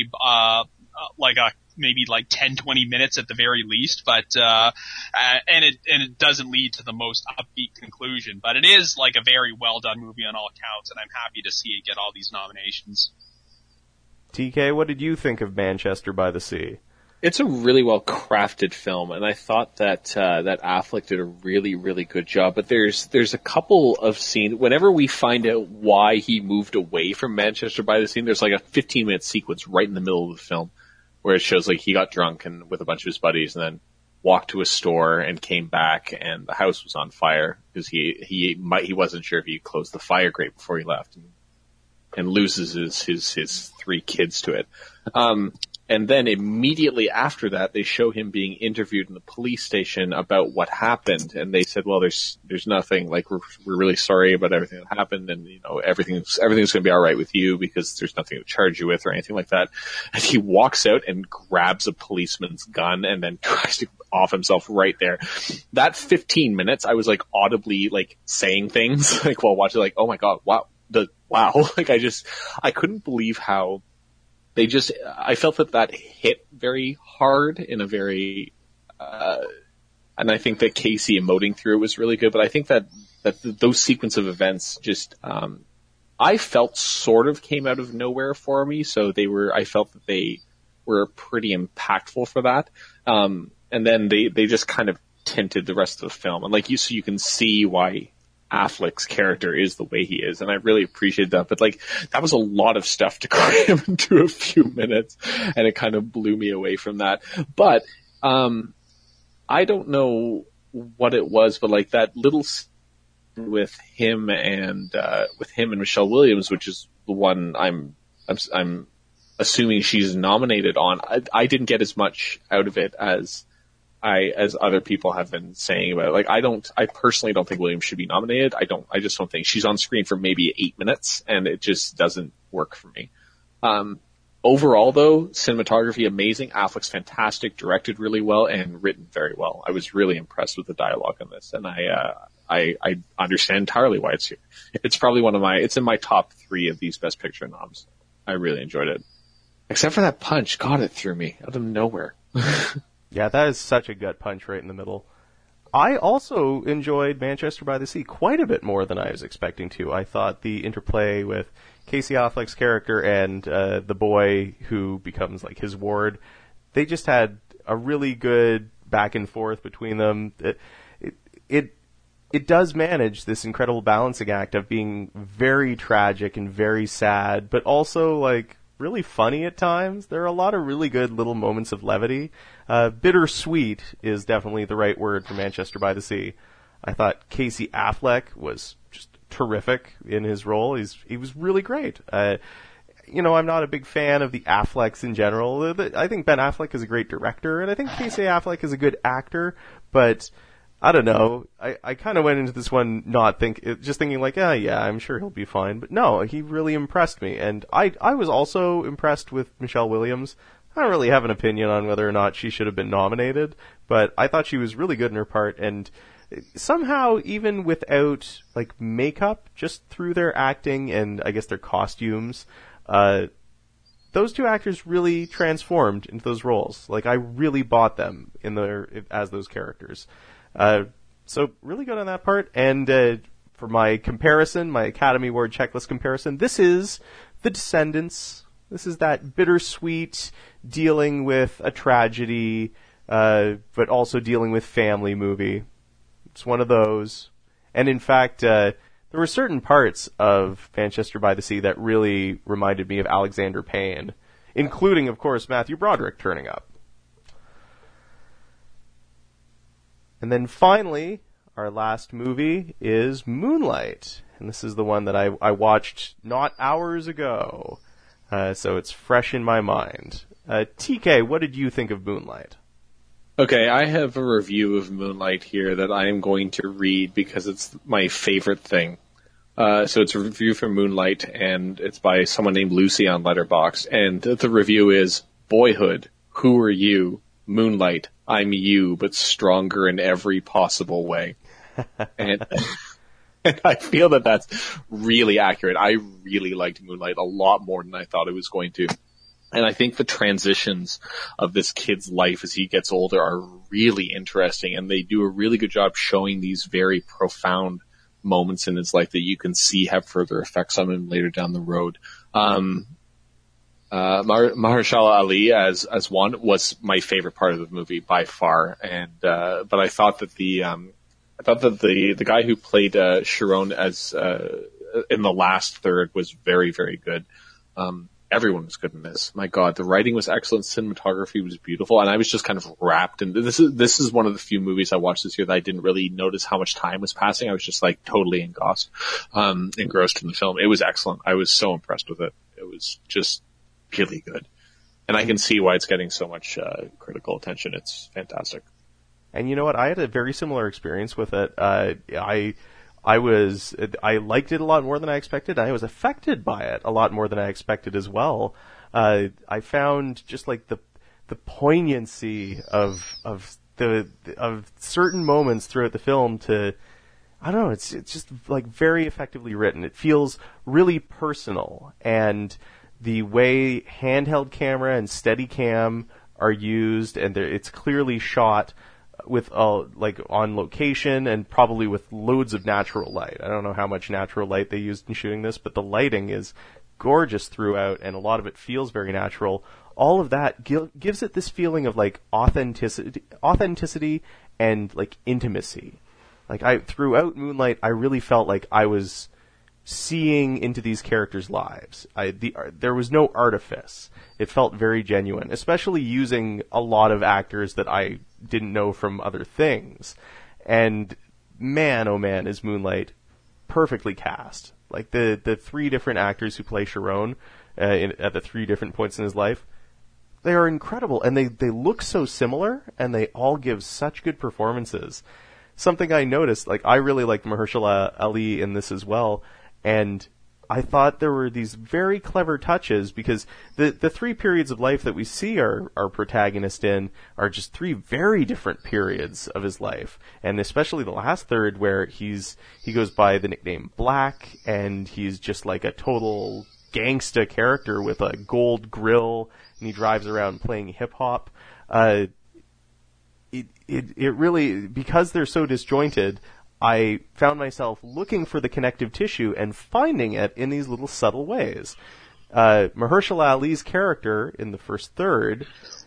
B: maybe 10, 20 minutes at the very least, but and it doesn't lead to the most upbeat conclusion. But it is a very well done movie on all counts, and I'm happy to see it get all these nominations.
A: TK, what did you think of Manchester by the Sea?
C: It's a really well crafted film, and I thought that Affleck did a really, really good job. But there's a couple of scenes. Whenever we find out why he moved away from Manchester by the Sea, there's a 15-minute sequence right in the middle of the film where it shows like he got drunk and with a bunch of his buddies and then walked to a store and came back and the house was on fire because he wasn't sure if he closed the fire grate before he left and loses his 3 kids to it. And then immediately after that, they show him being interviewed in the police station about what happened. And they said, well, there's nothing, like, we're really sorry about everything that happened. And, you know, everything's going to be all right with you because there's nothing to charge you with or anything like that. And he walks out and grabs a policeman's gun and then tries to off himself right there. That 15 minutes, I was like audibly like saying things like while watching, like, oh my God, wow. Like I couldn't believe how I felt that hit very hard in a very, and I think that Casey emoting through it was really good, but I think that those sequence of events just, I felt sort of came out of nowhere for me. So I felt that they were pretty impactful for that. And then they just kind of tinted the rest of the film. And like so you can see why Affleck's character is the way he is, and I really appreciate that. But like, that was a lot of stuff to cram into a few minutes, and it kind of blew me away from that. But I don't know what it was, but like that little with him and Michelle Williams, which is the one I'm assuming she's nominated on. I didn't get as much out of it as other people have been saying about it. Like, I personally don't think Williams should be nominated. I just don't think she's on screen for maybe 8 minutes and it just doesn't work for me. Overall though, cinematography amazing. Affleck's fantastic, directed really well and written very well. I was really impressed with the dialogue on this, and I understand entirely why it's here. It's probably it's in my top 3 of these Best Picture noms. I really enjoyed it. Except for that punch. God, it threw me out of nowhere.
A: Yeah, that is such a gut punch right in the middle. I also enjoyed Manchester by the Sea quite a bit more than I was expecting to. I thought the interplay with Casey Affleck's character and the boy who becomes like his ward, they just had a really good back and forth between them. It does manage this incredible balancing act of being very tragic and very sad, but also like really funny at times. There are a lot of really good little moments of levity. Bittersweet is definitely the right word for Manchester by the Sea. I thought Casey Affleck was just terrific in his role. He was really great. I'm not a big fan of the Afflecks in general. I think Ben Affleck is a great director, and I think Casey Affleck is a good actor, but I don't know. I kind of went into this one just thinking like, yeah, I'm sure he'll be fine. But no, he really impressed me. And I was also impressed with Michelle Williams. I don't really have an opinion on whether or not she should have been nominated, but I thought she was really good in her part. And somehow, even without like makeup, just through their acting and I guess their costumes, those 2 actors really transformed into those roles. Like, I really bought them as those characters. So really good on that part. And for my comparison, my Academy Award checklist comparison, this is The Descendants. This is that bittersweet dealing with a tragedy, but also dealing with family movie. It's one of those. And in fact, there were certain parts of Manchester by the Sea that really reminded me of Alexander Payne, including, of course, Matthew Broderick turning up. And then finally, our last movie is Moonlight. And this is the one that I watched not hours ago. So it's fresh in my mind. TK, what did you think of Moonlight?
C: Okay, I have a review of Moonlight here that I am going to read because it's my favorite thing. So it's a review for Moonlight, and it's by someone named Lucy on Letterboxd. And the review is, Boyhood, who are you? Moonlight, I'm you, but stronger in every possible way. And I feel that that's really accurate. I really liked Moonlight a lot more than I thought I was going to. And I think the transitions of this kid's life as he gets older are really interesting, and they do a really good job showing these very profound moments in his life that you can see have further effects on him later down the road. Mahershala Ali as one was my favorite part of the movie by far, and but I thought that the guy who played Sharon as in the last third was very, very good. everyone was good in this. My God, the writing was excellent, cinematography was beautiful, and I was just kind of wrapped in this is one of the few movies I watched this year that I didn't really notice how much time was passing. I was just like totally engrossed in the film. It was excellent. I was so impressed with it. It was just really good. And I can see why it's getting so much critical attention. It's fantastic.
A: And you know what? I had a very similar experience with it. I liked it a lot more than I expected. I was affected by it a lot more than I expected as well. I found just like the poignancy of certain moments throughout the film to, I don't know, it's just like very effectively written. It feels really personal, and the way handheld camera and Steadicam are used, and it's clearly shot with like on location and probably with loads of natural light. I don't know how much natural light they used in shooting this, but the lighting is gorgeous throughout, and a lot of it feels very natural. All of that gives it this feeling of like authenticity and like intimacy. Like throughout Moonlight, I really felt like I was seeing into these characters' lives. There was no artifice. It felt very genuine, especially using a lot of actors that I didn't know from other things. And man, oh man, is Moonlight perfectly cast. Like the three different actors who play Chiron at the three different points in his life, they are incredible, and they look so similar, and they all give such good performances. Something I noticed, like I really liked Mahershala Ali in this as well, and I thought there were these very clever touches, because the three periods of life that we see our protagonist in are just three very different periods of his life. And especially the last third, where he goes by the nickname Black, and he's just like a total gangsta character with a gold grill, and he drives around playing hip hop. It really, because they're so disjointed, I found myself looking for the connective tissue and finding it in these little subtle ways. Mahershala Ali's character in the first third,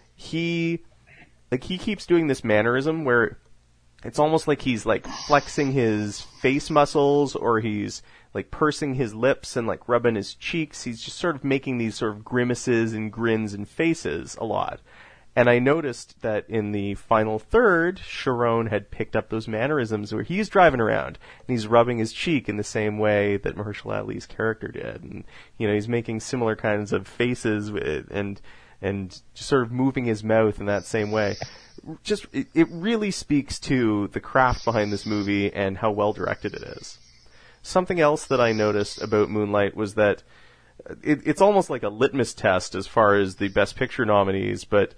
A: he keeps doing this mannerism where it's almost like he's like flexing his face muscles, or he's like pursing his lips and like rubbing his cheeks. He's just sort of making these sort of grimaces and grins and faces a lot. And I noticed that in the final third, Chiron had picked up those mannerisms where he's driving around and he's rubbing his cheek in the same way that Mahershala Ali's character did. And, you know, he's making similar kinds of faces and just sort of moving his mouth in that same way. Just, it really speaks to the craft behind this movie and how well directed it is. Something else that I noticed about Moonlight was that it's almost like a litmus test as far as the Best Picture nominees, but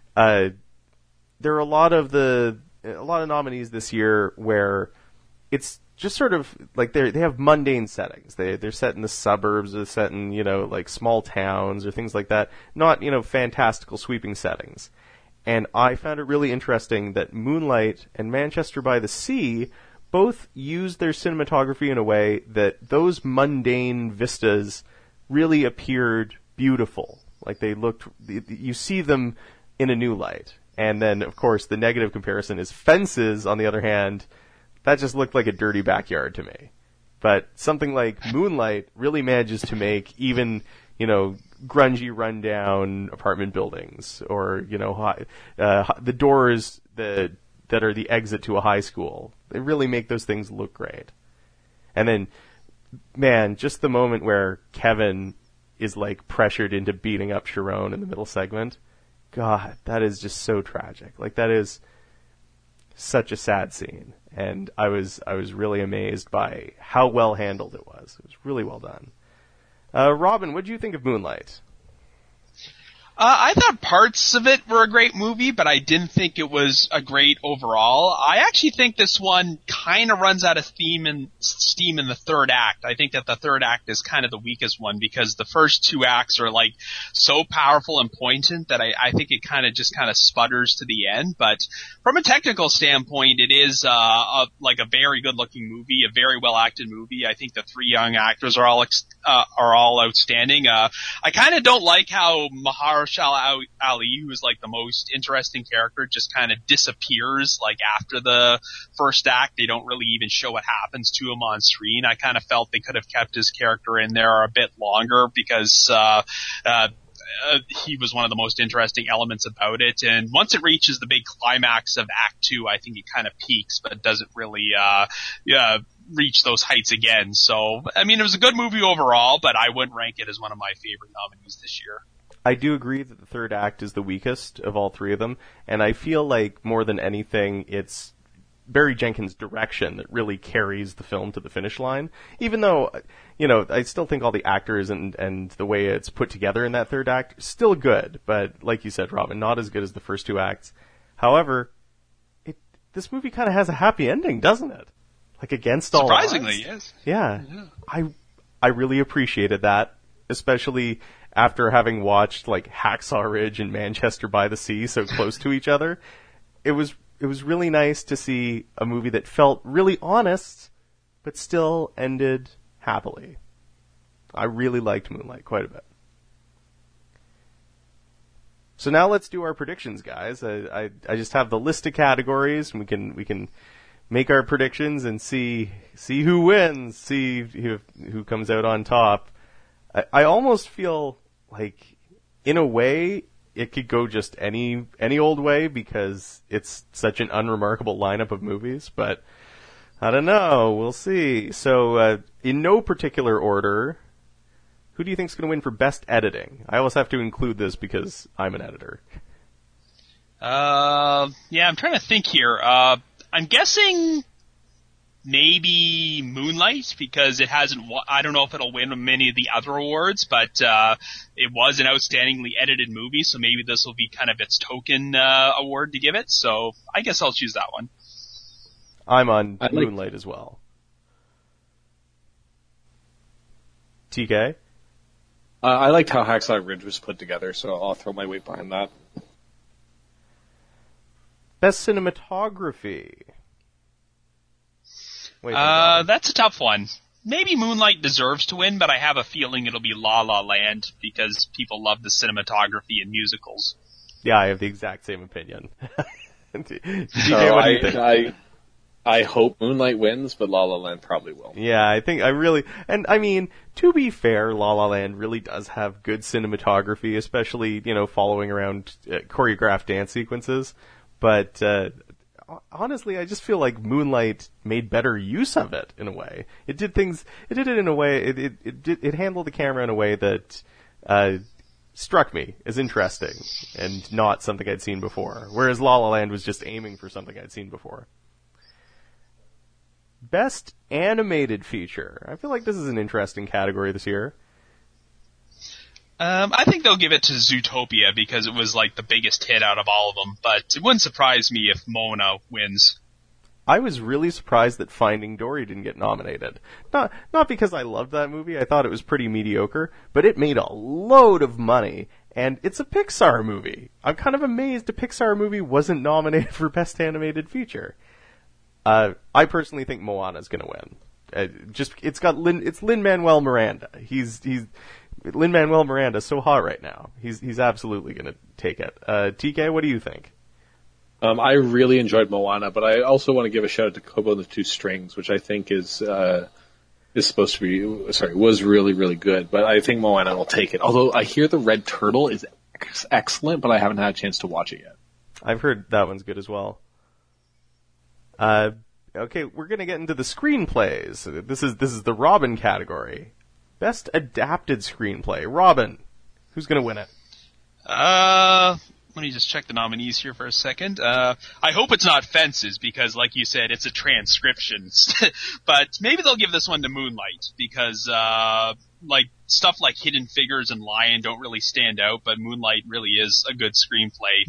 A: there are a lot of nominees this year where it's just sort of like they have mundane settings. They're set in the suburbs, they're set in, you know, like small towns or things like that. Not, you know, fantastical sweeping settings. And I found it really interesting that Moonlight and Manchester by the Sea both used their cinematography in a way that those mundane vistas really appeared beautiful. Like they looked, you see them in a new light. And then, of course, the negative comparison is Fences, on the other hand, that just looked like a dirty backyard to me. But something like Moonlight really manages to make even, you know, grungy, rundown apartment buildings, or, you know, the doors that are the exit to a high school. They really make those things look great. And then, man, just the moment where Kevin is like pressured into beating up Chiron in the middle segment, God, that is just so tragic. Like, that is such a sad scene. And I was really amazed by how well handled it was. It was really well done. Robin, what did you think of Moonlight?
B: I thought parts of it were a great movie, but I didn't think it was a great overall. I actually think this one kind of runs out of steam in the third act. I think that the third act is kind of the weakest one, because the first two acts are like so powerful and poignant that I think it kind of sputters to the end. But from a technical standpoint, it is like a very good looking movie, a very well acted movie. I think the three young actors are all are all outstanding. I kind of don't like how Mahershala Ali, who is like the most interesting character, just kind of disappears like after the first act. They don't really even show what happens to him on screen. I kind of felt they could have kept his character in there a bit longer because he was one of the most interesting elements about it. And once it reaches the big climax of Act 2, I think it kind of peaks, but doesn't really reach those heights again. So, I mean, it was a good movie overall, but I wouldn't rank it as one of my favorite nominees this year.
A: I do agree that the third act is the weakest of all three of them, and I feel like more than anything, it's Barry Jenkins' direction that really carries the film to the finish line. Even though, you know, I still think all the actors and the way it's put together in that third act still good, but like you said, Robin, not as good as the first two acts. However, this movie kind of has a happy ending, doesn't it? Like against all odds.
B: Surprisingly, yes.
A: Yeah. I really appreciated that, especially after having watched like Hacksaw Ridge and Manchester by the Sea so close to each other. It was really nice to see a movie that felt really honest, but still ended happily. I really liked Moonlight quite a bit. So now let's do our predictions, guys. I just have the list of categories, and we can make our predictions and see who wins, see who comes out on top. I almost feel like, in a way, it could go just any old way because it's such an unremarkable lineup of movies, but I don't know. We'll see. So, in no particular order, who do you think is going to win for best editing? I always have to include this because I'm an editor.
B: Yeah, I'm trying to think here. I'm guessing maybe Moonlight, because it hasn't, I don't know if it'll win many of the other awards, but it was an outstandingly edited movie, so maybe this will be kind of its token award to give it, so I guess I'll choose that one.
A: I'm on Moonlight as well. TK?
C: I liked how Hacksaw Ridge was put together, so I'll throw my weight behind that.
A: Best cinematography.
B: That's a tough one. Maybe Moonlight deserves to win, but I have a feeling it'll be La La Land because people love the cinematography in musicals.
A: Yeah, I have the exact same opinion.
C: So what do you think? I hope Moonlight wins, but La La Land probably will.
A: Yeah, and I mean, to be fair, La La Land really does have good cinematography, especially, you know, following around choreographed dance sequences. But honestly, I just feel like Moonlight made better use of it in a way. It did it in a way, it handled the camera in a way that struck me as interesting and not something I'd seen before. Whereas La La Land was just aiming for something I'd seen before. Best animated feature. I feel like this is an interesting category this year.
B: I think they'll give it to Zootopia because it was like the biggest hit out of all of them, but it wouldn't surprise me if Moana wins.
A: I was really surprised that Finding Dory didn't get nominated. Not because I loved that movie, I thought it was pretty mediocre, but it made a load of money, and it's a Pixar movie. I'm kind of amazed a Pixar movie wasn't nominated for Best Animated Feature. I personally think Moana's gonna win. It's Lin-Manuel Miranda. Lin-Manuel Miranda's so hot right now. He's absolutely gonna take it. TK, what do you think?
C: I really enjoyed Moana, but I also want to give a shout out to Kobo and the Two Strings, which I think was really, really good. But I think Moana will take it. Although I hear the Red Turtle is excellent, but I haven't had a chance to watch it yet.
A: I've heard that one's good as well. Okay, we're gonna get into the screenplays. This is the Robin category. Best adapted screenplay. Robin, who's gonna win it?
B: Let me just check the nominees here for a second. I hope it's not Fences because, like you said, it's a transcription. But maybe they'll give this one to Moonlight because, like, stuff like Hidden Figures and Lion don't really stand out, but Moonlight really is a good screenplay.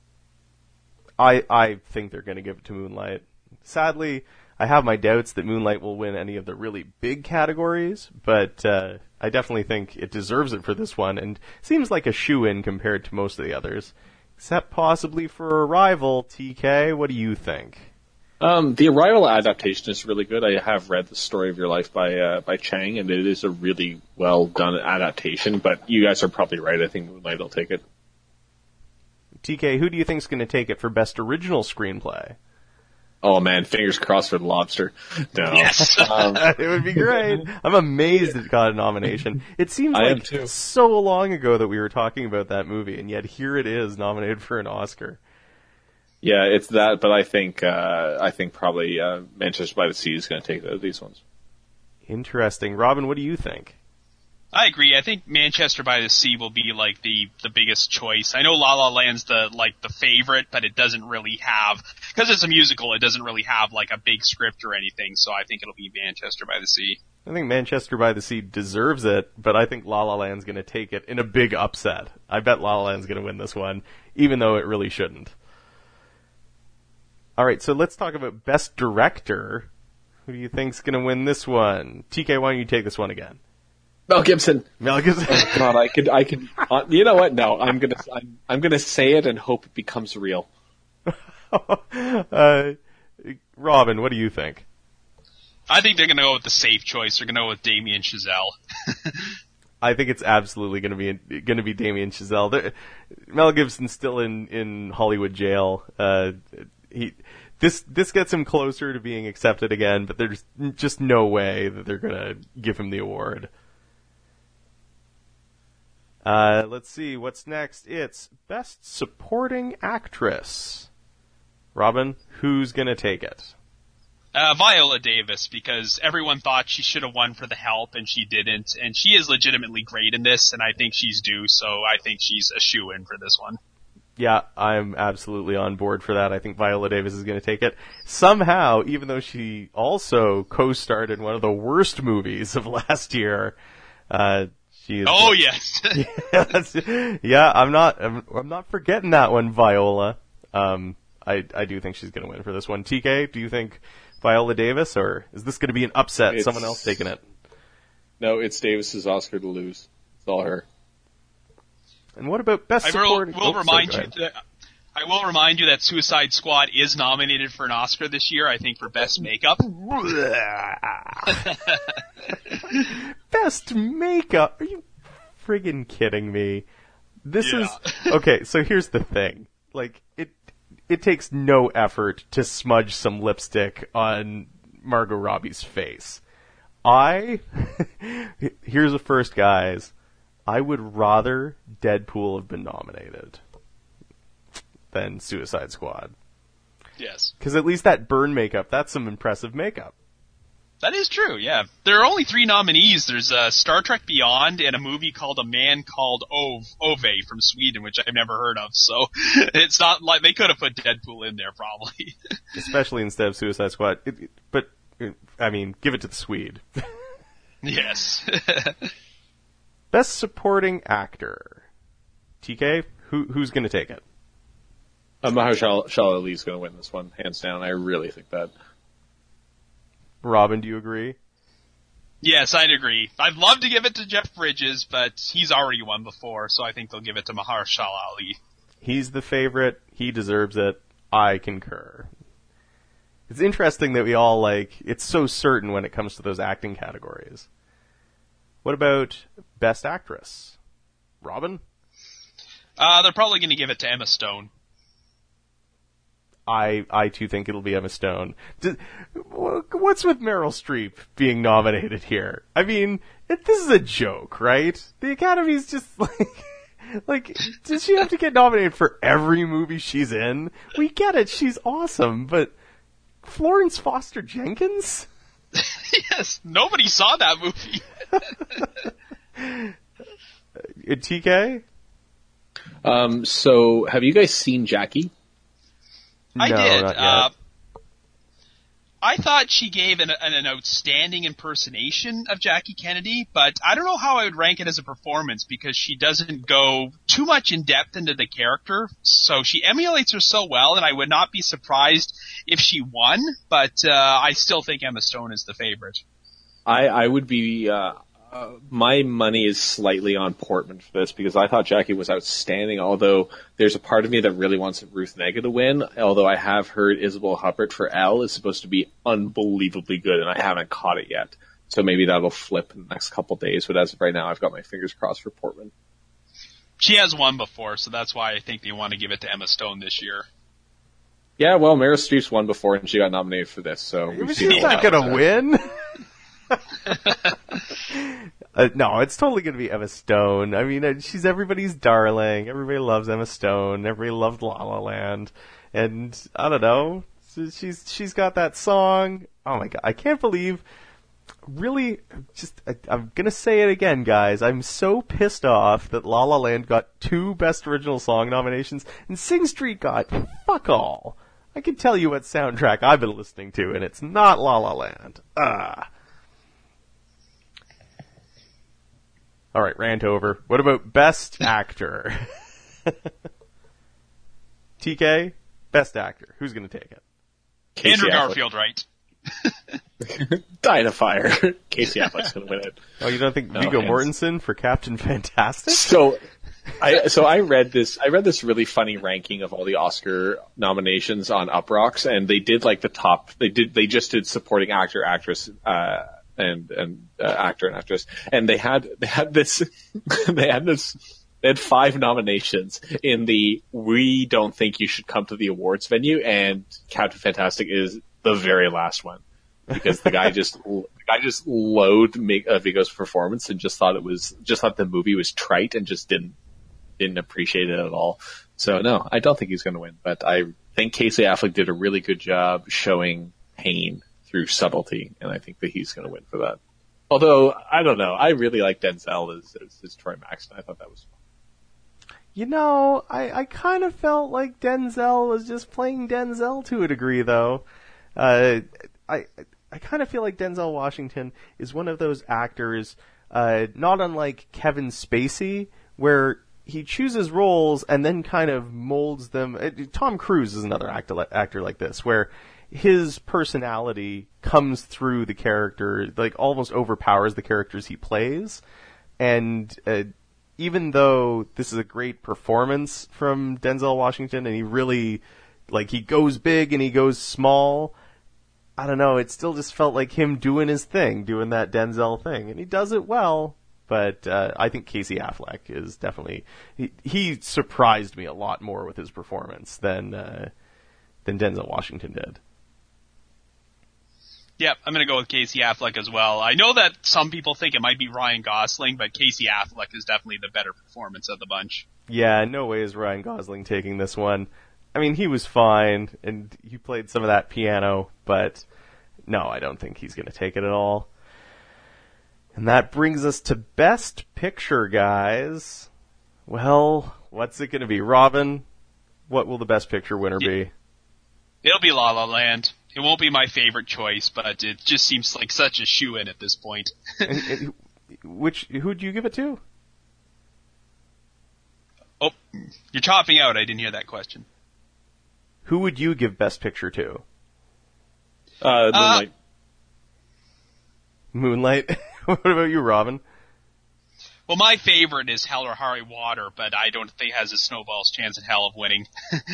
A: I think they're gonna give it to Moonlight. Sadly, I have my doubts that Moonlight will win any of the really big categories, but I definitely think it deserves it for this one, and seems like a shoo-in compared to most of the others. Except possibly for a rival. TK, what do you think?
C: The Arrival adaptation is really good. I have read The Story of Your Life by Chang, and it is a really well done adaptation. But you guys are probably right. I think Moonlight will take it.
A: TK, who do you think's going to take it for best original screenplay?
C: Oh man, fingers crossed for The Lobster. No.
B: Yes.
A: It would be great. I'm amazed it got a nomination. It seems like so long ago that we were talking about that movie, and yet here it is nominated for an Oscar.
C: Yeah, it's that, but I think probably Manchester by the Sea is going to take these ones.
A: Interesting. Robin, what do you think?
B: I agree. I think Manchester by the Sea will be like the biggest choice. I know La La Land's the favorite, but it doesn't really have, because it's a musical, it doesn't really have like a big script or anything, so I think it'll be Manchester by the Sea.
A: I think Manchester by the Sea deserves it, but I think La La Land's going to take it in a big upset. I bet La La Land's going to win this one, even though it really shouldn't. Alright, so let's talk about Best Director. Who do you think's going to win this one? TK, why don't you take this one again?
C: Mel Gibson.
A: Mel Gibson.
C: Oh God, I could. You know what? No, I'm gonna say it and hope it becomes real.
A: Robin, what do you think?
B: I think they're gonna go with the safe choice. They're gonna go with Damien Chazelle.
A: I think it's absolutely gonna be Damien Chazelle. Mel Gibson's still in Hollywood jail. This gets him closer to being accepted again, but there's just no way that they're gonna give him the award. Let's see, what's next? It's Best Supporting Actress. Robin, who's gonna take it?
B: Viola Davis, because everyone thought she should have won for The Help, and she didn't, and she is legitimately great in this, and I think she's due, so I think she's a shoo-in for this one.
A: Yeah, I'm absolutely on board for that. I think Viola Davis is gonna take it. Somehow, even though she also co-starred in one of the worst movies of last year, she is.
B: Oh yes.
A: Yeah, I'm not forgetting that one, Viola. I do think she's going to win for this one. TK, do you think Viola Davis, or is this going to be an upset? Someone else taking it?
C: No, it's Davis's Oscar to lose. It's all her.
A: And what about Best Supporting?
B: I will remind you that Suicide Squad is nominated for an Oscar this year, I think, for Best Makeup.
A: Best Makeup? Are you friggin' kidding me? This is... Okay, so here's the thing. Like, it takes no effort to smudge some lipstick on Margot Robbie's face. Here's the first, guys. I would rather Deadpool have been nominated than Suicide Squad.
B: Yes.
A: Because at least that burn makeup, that's some impressive makeup.
B: That is true, yeah. There are only 3 nominees. There's Star Trek Beyond and a movie called A Man Called Ove from Sweden, which I've never heard of, so it's not like they could have put Deadpool in there, probably. Especially
A: instead of Suicide Squad. But, I mean, give it to the Swede.
B: Yes.
A: Best Supporting Actor. TK, who's going to take it?
C: Mahershala Ali's going to win this one, hands down. I really think that.
A: Robin, do you agree?
B: Yes, I'd agree. I'd love to give it to Jeff Bridges, but he's already won before, so I think they'll give it to Mahershala Ali.
A: He's the favorite. He deserves it. I concur. It's interesting that we all it's so certain when it comes to those acting categories. What about Best Actress? Robin?
B: They're probably going to give it to Emma Stone.
A: I too think it'll be Emma Stone. What's with Meryl Streep being nominated here? I mean, this is a joke, right? The Academy's just does she have to get nominated for every movie she's in? We get it, she's awesome, but Florence Foster Jenkins?
B: Yes, nobody saw that movie.
A: TK?
C: So have you guys seen Jackie?
B: I
A: no,
B: did.
A: Not yet.
B: I thought she gave an outstanding impersonation of Jackie Kennedy, but I don't know how I would rank it as a performance because she doesn't go too much in depth into the character. So she emulates her so well, and I would not be surprised if she won, but I still think Emma Stone is the favorite.
C: I would be My money is slightly on Portman for this because I thought Jackie was outstanding, although there's a part of me that really wants Ruth Negga to win, although I have heard Isabel Huppert for Elle is supposed to be unbelievably good, and I haven't caught it yet. So maybe that'll flip in the next couple days, but as of right now, I've got my fingers crossed for Portman.
B: She has won before, so that's why I think they want to give it to Emma Stone this year.
C: Yeah, well, Meryl Streep's won before, and she got nominated for this, so...
A: She's not gonna win! No, it's totally going to be Emma Stone. I mean, she's everybody's darling. Everybody loves Emma Stone. Everybody loved La La Land. And, I don't know, she's got that song. Oh my god, I can't believe... Really, I'm going to say it again, guys. I'm so pissed off that La La Land got 2 Best Original Song nominations, and Sing Street got fuck all. I can tell you what soundtrack I've been listening to, and it's not La La Land. Alright, rant over. What about Best Actor? TK? Best Actor. Who's going to take it?
B: Andrew Garfield, right?
C: Dying of Fire. Casey Affleck's going to win it.
A: Oh, you don't think Viggo Mortensen for Captain Fantastic?
C: So I read this really funny ranking of all the Oscar nominations on Uproxx, and they did like the top. They just did supporting actor, actress, and actor and actress, and they had 5 nominations in the "We don't think you should come to the awards" venue, and Captain Fantastic is the very last one because the guy just loathed Viggo's performance and just thought the movie was trite and just didn't appreciate it at all. So no, I don't think he's going to win, but I think Casey Affleck did a really good job showing pain through subtlety, and I think that he's going to win for that. Although, I don't know, I really like Denzel as Troy Maxton. I thought that was fun.
A: You know, I kind of felt like Denzel was just playing Denzel to a degree, though. I kind of feel like Denzel Washington is one of those actors, not unlike Kevin Spacey, where he chooses roles and then kind of molds them. Tom Cruise is another actor like this, where his personality comes through the character, like almost overpowers the characters he plays. And even though this is a great performance from Denzel Washington, and he really, like, he goes big and he goes small, I don't know, it still just felt like him doing his thing, doing that Denzel thing. And he does it well, but I think Casey Affleck is definitely... He surprised me a lot more with his performance than Denzel Washington did.
B: Yep, I'm going to go with Casey Affleck as well. I know that some people think it might be Ryan Gosling, but Casey Affleck is definitely the better performance of the bunch.
A: Yeah, no way is Ryan Gosling taking this one. I mean, he was fine, and he played some of that piano, but no, I don't think he's going to take it at all. And that brings us to Best Picture, guys. Well, what's it going to be? Robin, what will the Best Picture winner be?
B: It'll be La La Land. It won't be my favorite choice, but it just seems like such a shoo-in at this point.
A: Who'd you give it to?
B: Oh, you're chopping out. I didn't hear that question.
A: Who would you give Best Picture to?
C: Moonlight.
A: Moonlight? What about you, Robin?
B: Well, my favorite is Hell or High Water, but I don't think it has a snowball's chance in hell of winning.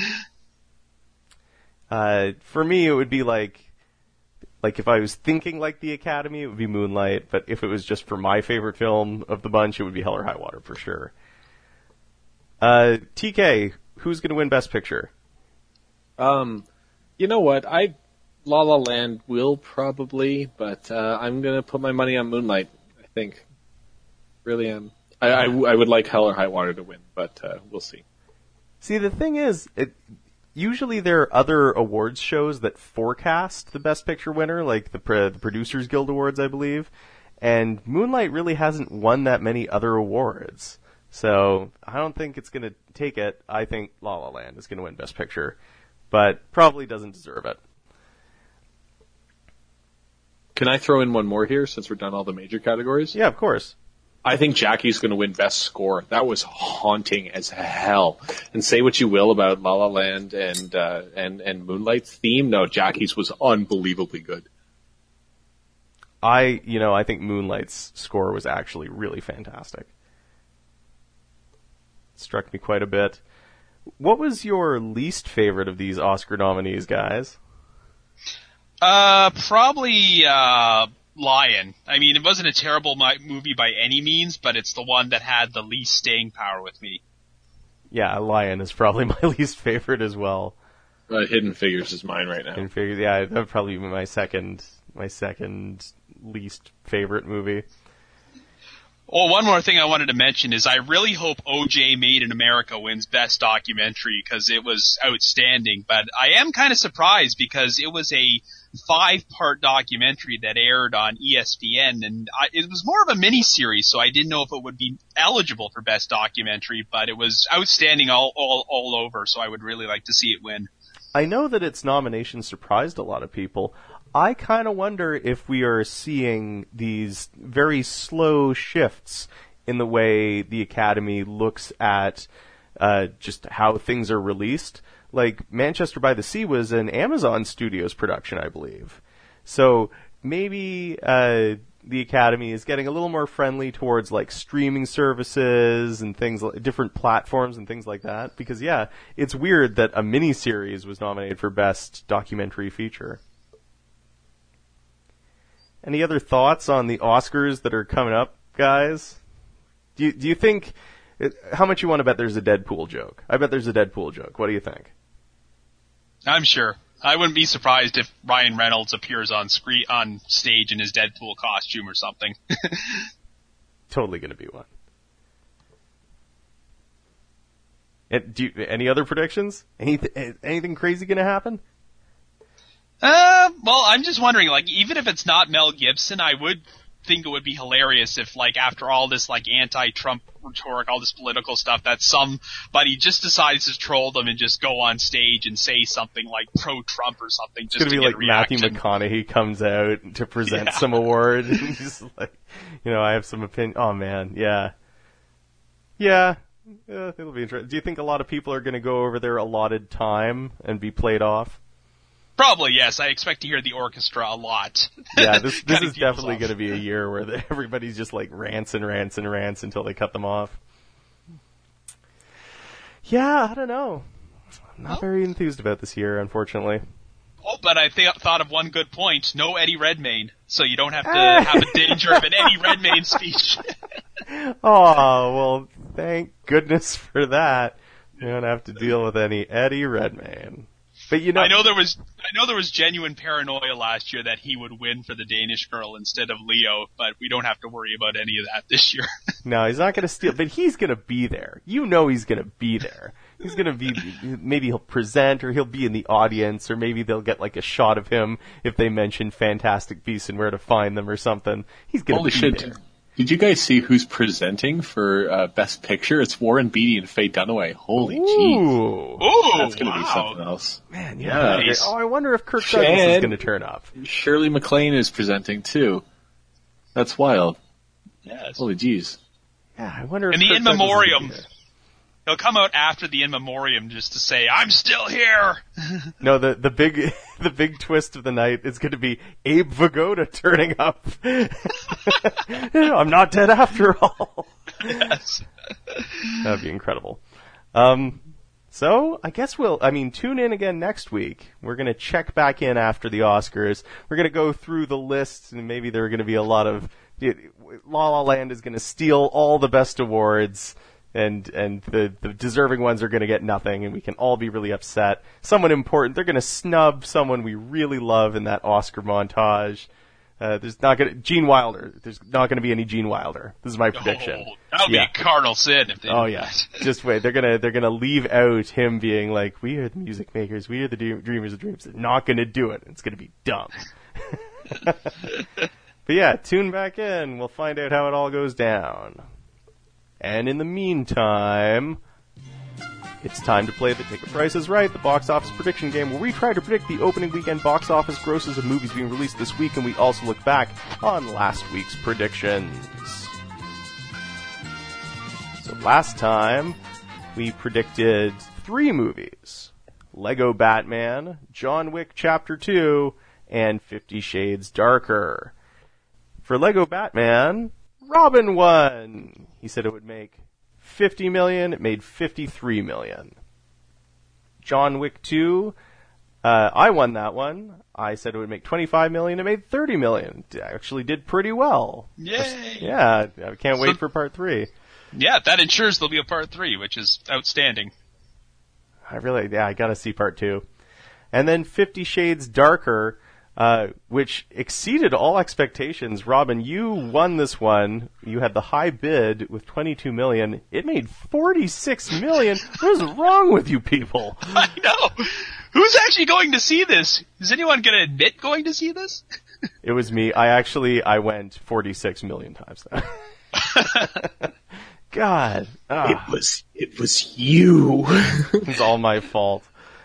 A: For me, it would be like if I was thinking like the Academy, it would be Moonlight, but if it was just for my favorite film of the bunch, it would be Hell or High Water for sure. TK, who's going to win Best Picture?
C: You know what? La La Land will probably, but I'm going to put my money on Moonlight, I think. Really am. I would like Hell or High Water to win, but we'll see.
A: See, the thing is, usually there are other awards shows that forecast the Best Picture winner, like the Producers Guild Awards, I believe, and Moonlight really hasn't won that many other awards. So I don't think it's going to take it. I think La La Land is going to win Best Picture, but probably doesn't deserve it.
C: Can I throw in one more here since we're done all the major categories?
A: Yeah, of course.
C: I think Jackie's going to win Best Score. That was haunting as hell. And say what you will about La La Land and Moonlight's theme, no, Jackie's was unbelievably good.
A: I think Moonlight's score was actually really fantastic. It struck me quite a bit. What was your least favorite of these Oscar nominees, guys?
B: Probably, Lion. I mean, it wasn't a terrible movie by any means, but it's the one that had the least staying power with me.
A: Yeah, Lion is probably my least favorite as well.
C: Hidden Figures is mine right now.
A: Hidden Figures, yeah, that would probably be my second least favorite movie.
B: Oh, one more thing I wanted to mention is I really hope O.J. Made in America wins Best Documentary because it was outstanding. But I am kind of surprised because it was a 5-part documentary that aired on ESPN, and it was more of a mini-series, so I didn't know if it would be eligible for Best Documentary, but it was outstanding all over, so I would really like to see it win.
A: I know that its nomination surprised a lot of people. I kind of wonder if we are seeing these very slow shifts in the way the Academy looks at just how things are released. Like, Manchester by the Sea was an Amazon Studios production, I believe. So maybe the Academy is getting a little more friendly towards, like, streaming services and things, different platforms and things like that. Because, yeah, it's weird that a miniseries was nominated for Best Documentary Feature. Any other thoughts on the Oscars that are coming up, guys? Do you think... How much you want to bet there's a Deadpool joke? I bet there's a Deadpool joke. What do you think?
B: I'm sure. I wouldn't be surprised if Ryan Reynolds appears on stage in his Deadpool costume or something.
A: Totally going to be one. Any other predictions? Anything crazy going to happen?
B: Well, I'm just wondering, like, even if it's not Mel Gibson, I would think it would be hilarious if, like, after all this, like, anti-Trump rhetoric, all this political stuff, that somebody just decides to troll them and just go on stage and say something like pro-Trump or something. Just
A: it's gonna be like Matthew McConaughey comes out to present some award. And he's like, I have some opinion. Oh man, yeah. It'll be interesting. Do you think a lot of people are going to go over their allotted time and be played off?
B: Probably, yes. I expect to hear the orchestra a lot.
A: Yeah, this is definitely going to be a year where everybody's just like rants and rants and rants until they cut them off. Yeah, I don't know. I'm not very enthused about this year, unfortunately.
B: Oh, but I thought of one good point. No Eddie Redmayne, so you don't have to have a danger of an Eddie Redmayne speech.
A: Oh, well, thank goodness for that. You don't have to deal with any Eddie Redmayne. But I
B: know there was genuine paranoia last year that he would win for the Danish Girl instead of Leo, but we don't have to worry about any of that this year.
A: No, he's not going to steal, but he's going to be there. He's going to be there. He's going to be, maybe he'll present, or he'll be in the audience, or maybe they'll get like a shot of him if they mention Fantastic Beasts and Where to Find Them or something. He's going to be there.
C: Did you guys see who's presenting for Best Picture? It's Warren Beatty and Faye Dunaway. Holy jeez.
B: Ooh,
C: that's going to be something else.
A: Man, yeah. Nice. Oh, I wonder if Kirk Douglas is going to turn up.
C: Shirley MacLaine is presenting too. That's wild.
B: Yes.
C: Holy jeez.
A: Yeah, I wonder if
B: and the In Memoriam. He'll come out after the In Memoriam just to say, "I'm still here."
A: No, the big twist of the night is going to be Abe Vigoda turning up. I'm not dead after all.
B: Yes.
A: That'd be incredible. So I guess tune in again next week. We're going to check back in after the Oscars. We're going to go through the list, and maybe there are going to be a lot of La La Land is going to steal all the best awards. And the deserving ones are going to get nothing, and we can all be really upset. Someone important, they're going to snub someone we really love in that Oscar montage. Gene Wilder. There's not going to be any Gene Wilder. This is my prediction.
B: Oh, that'll be a cardinal sin if they do that.
A: Just wait. They're gonna leave out him being like, "We are the music makers. We are the dreamers of dreams." They're not going to do it. It's going to be dumb. But yeah, tune back in. We'll find out how it all goes down. And in the meantime, it's time to play the Ticket Price is Right, the box office prediction game, where we try to predict the opening weekend box office grosses of movies being released this week, and we also look back on last week's predictions. So last time, we predicted 3 movies: Lego Batman, John Wick Chapter 2, and 50 Shades Darker. For Lego Batman, Robin won. He said it would make $50 million. It made $53 million. John Wick 2, I won that one. I said it would make $25 million. It made $30 million. It actually did pretty well.
B: Yay!
A: Yeah, I can't wait for part 3.
B: Yeah, that ensures there'll be a part 3, which is outstanding.
A: I gotta see part 2. And then 50 Shades Darker, which exceeded all expectations. Robin, you won this one. You had the high bid with $22 million. It made $46 million. What is wrong with you people?
B: I know. Who's actually going to see this? Is anyone going to admit going to see this?
A: It was me. I went 46 million times now. God.
C: It was you.
A: It's all my fault.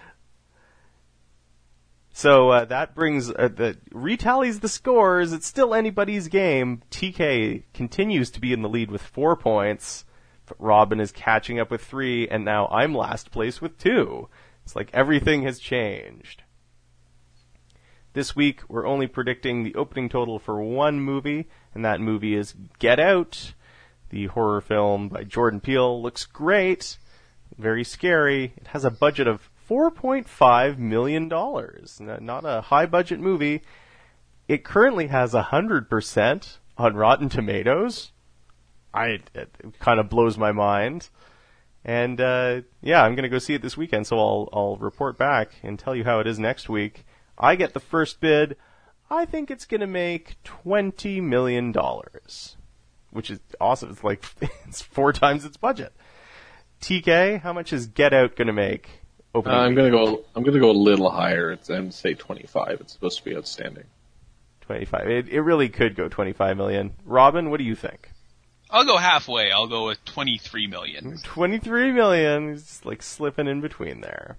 A: So that brings retallies the scores. It's still anybody's game. TK continues to be in the lead with 4 points. Robin is catching up with 3, and now I'm last place with 2. It's like everything has changed. This week, we're only predicting the opening total for one movie, and that movie is Get Out. The horror film by Jordan Peele looks great, very scary. It has a budget of $4.5 million. Not a high-budget movie. It currently has 100% on Rotten Tomatoes. It kind of blows my mind. And, I'm going to go see it this weekend, so I'll report back and tell you how it is next week. I get the first bid. I think it's going to make $20 million, which is awesome. It's like, it's 4 times its budget. TK, how much is Get Out going to make?
C: I'm going to go a little higher and say 25. It's supposed to be outstanding.
A: 25. It really could go 25 million. Robin, what do you think?
B: I'll go halfway. I'll go with 23 million.
A: 23 million. It's like slipping in between there.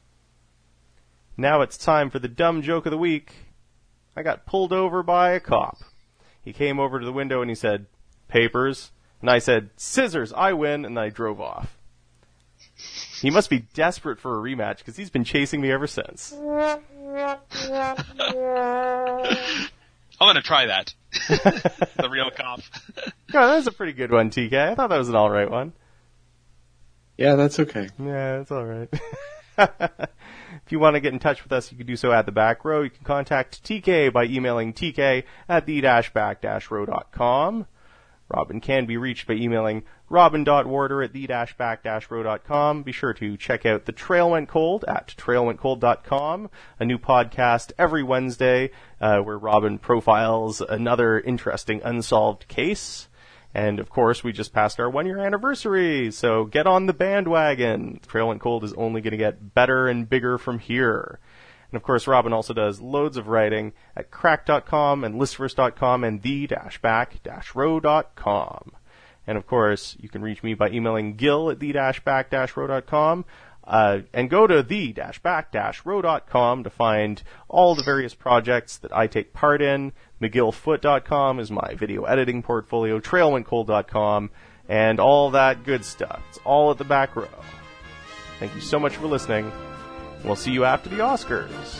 A: Now it's time for the dumb joke of the week. I got pulled over by a cop. He came over to the window and he said, "Papers." And I said, "Scissors, I win," and I drove off. He must be desperate for a rematch because he's been chasing me ever since.
B: I'm going to try that. The real cop.
A: Yeah, that was a pretty good one, TK. I thought that was an alright one.
C: Yeah, that's okay.
A: Yeah, that's alright. If you want to get in touch with us, you can do so at the back row. You can contact TK by emailing tk@the-back-row.com. Robin can be reached by emailing robin.warder@the-back-row.com. Be sure to check out The Trail Went Cold at trailwentcold.com, a new podcast every Wednesday where Robin profiles another interesting unsolved case. And, of course, we just passed our 1-year anniversary, so get on the bandwagon. Trail Went Cold is only going to get better and bigger from here. And, of course, Robin also does loads of writing at crack.com and listverse.com and the-back-row.com. And, of course, you can reach me by emailing gil@the-back-row.com. And go to the-back-row.com to find all the various projects that I take part in. McGillFoot.com is my video editing portfolio, trailwentcold.com, and all that good stuff. It's all at the back row. Thank you so much for listening. We'll see you after the Oscars.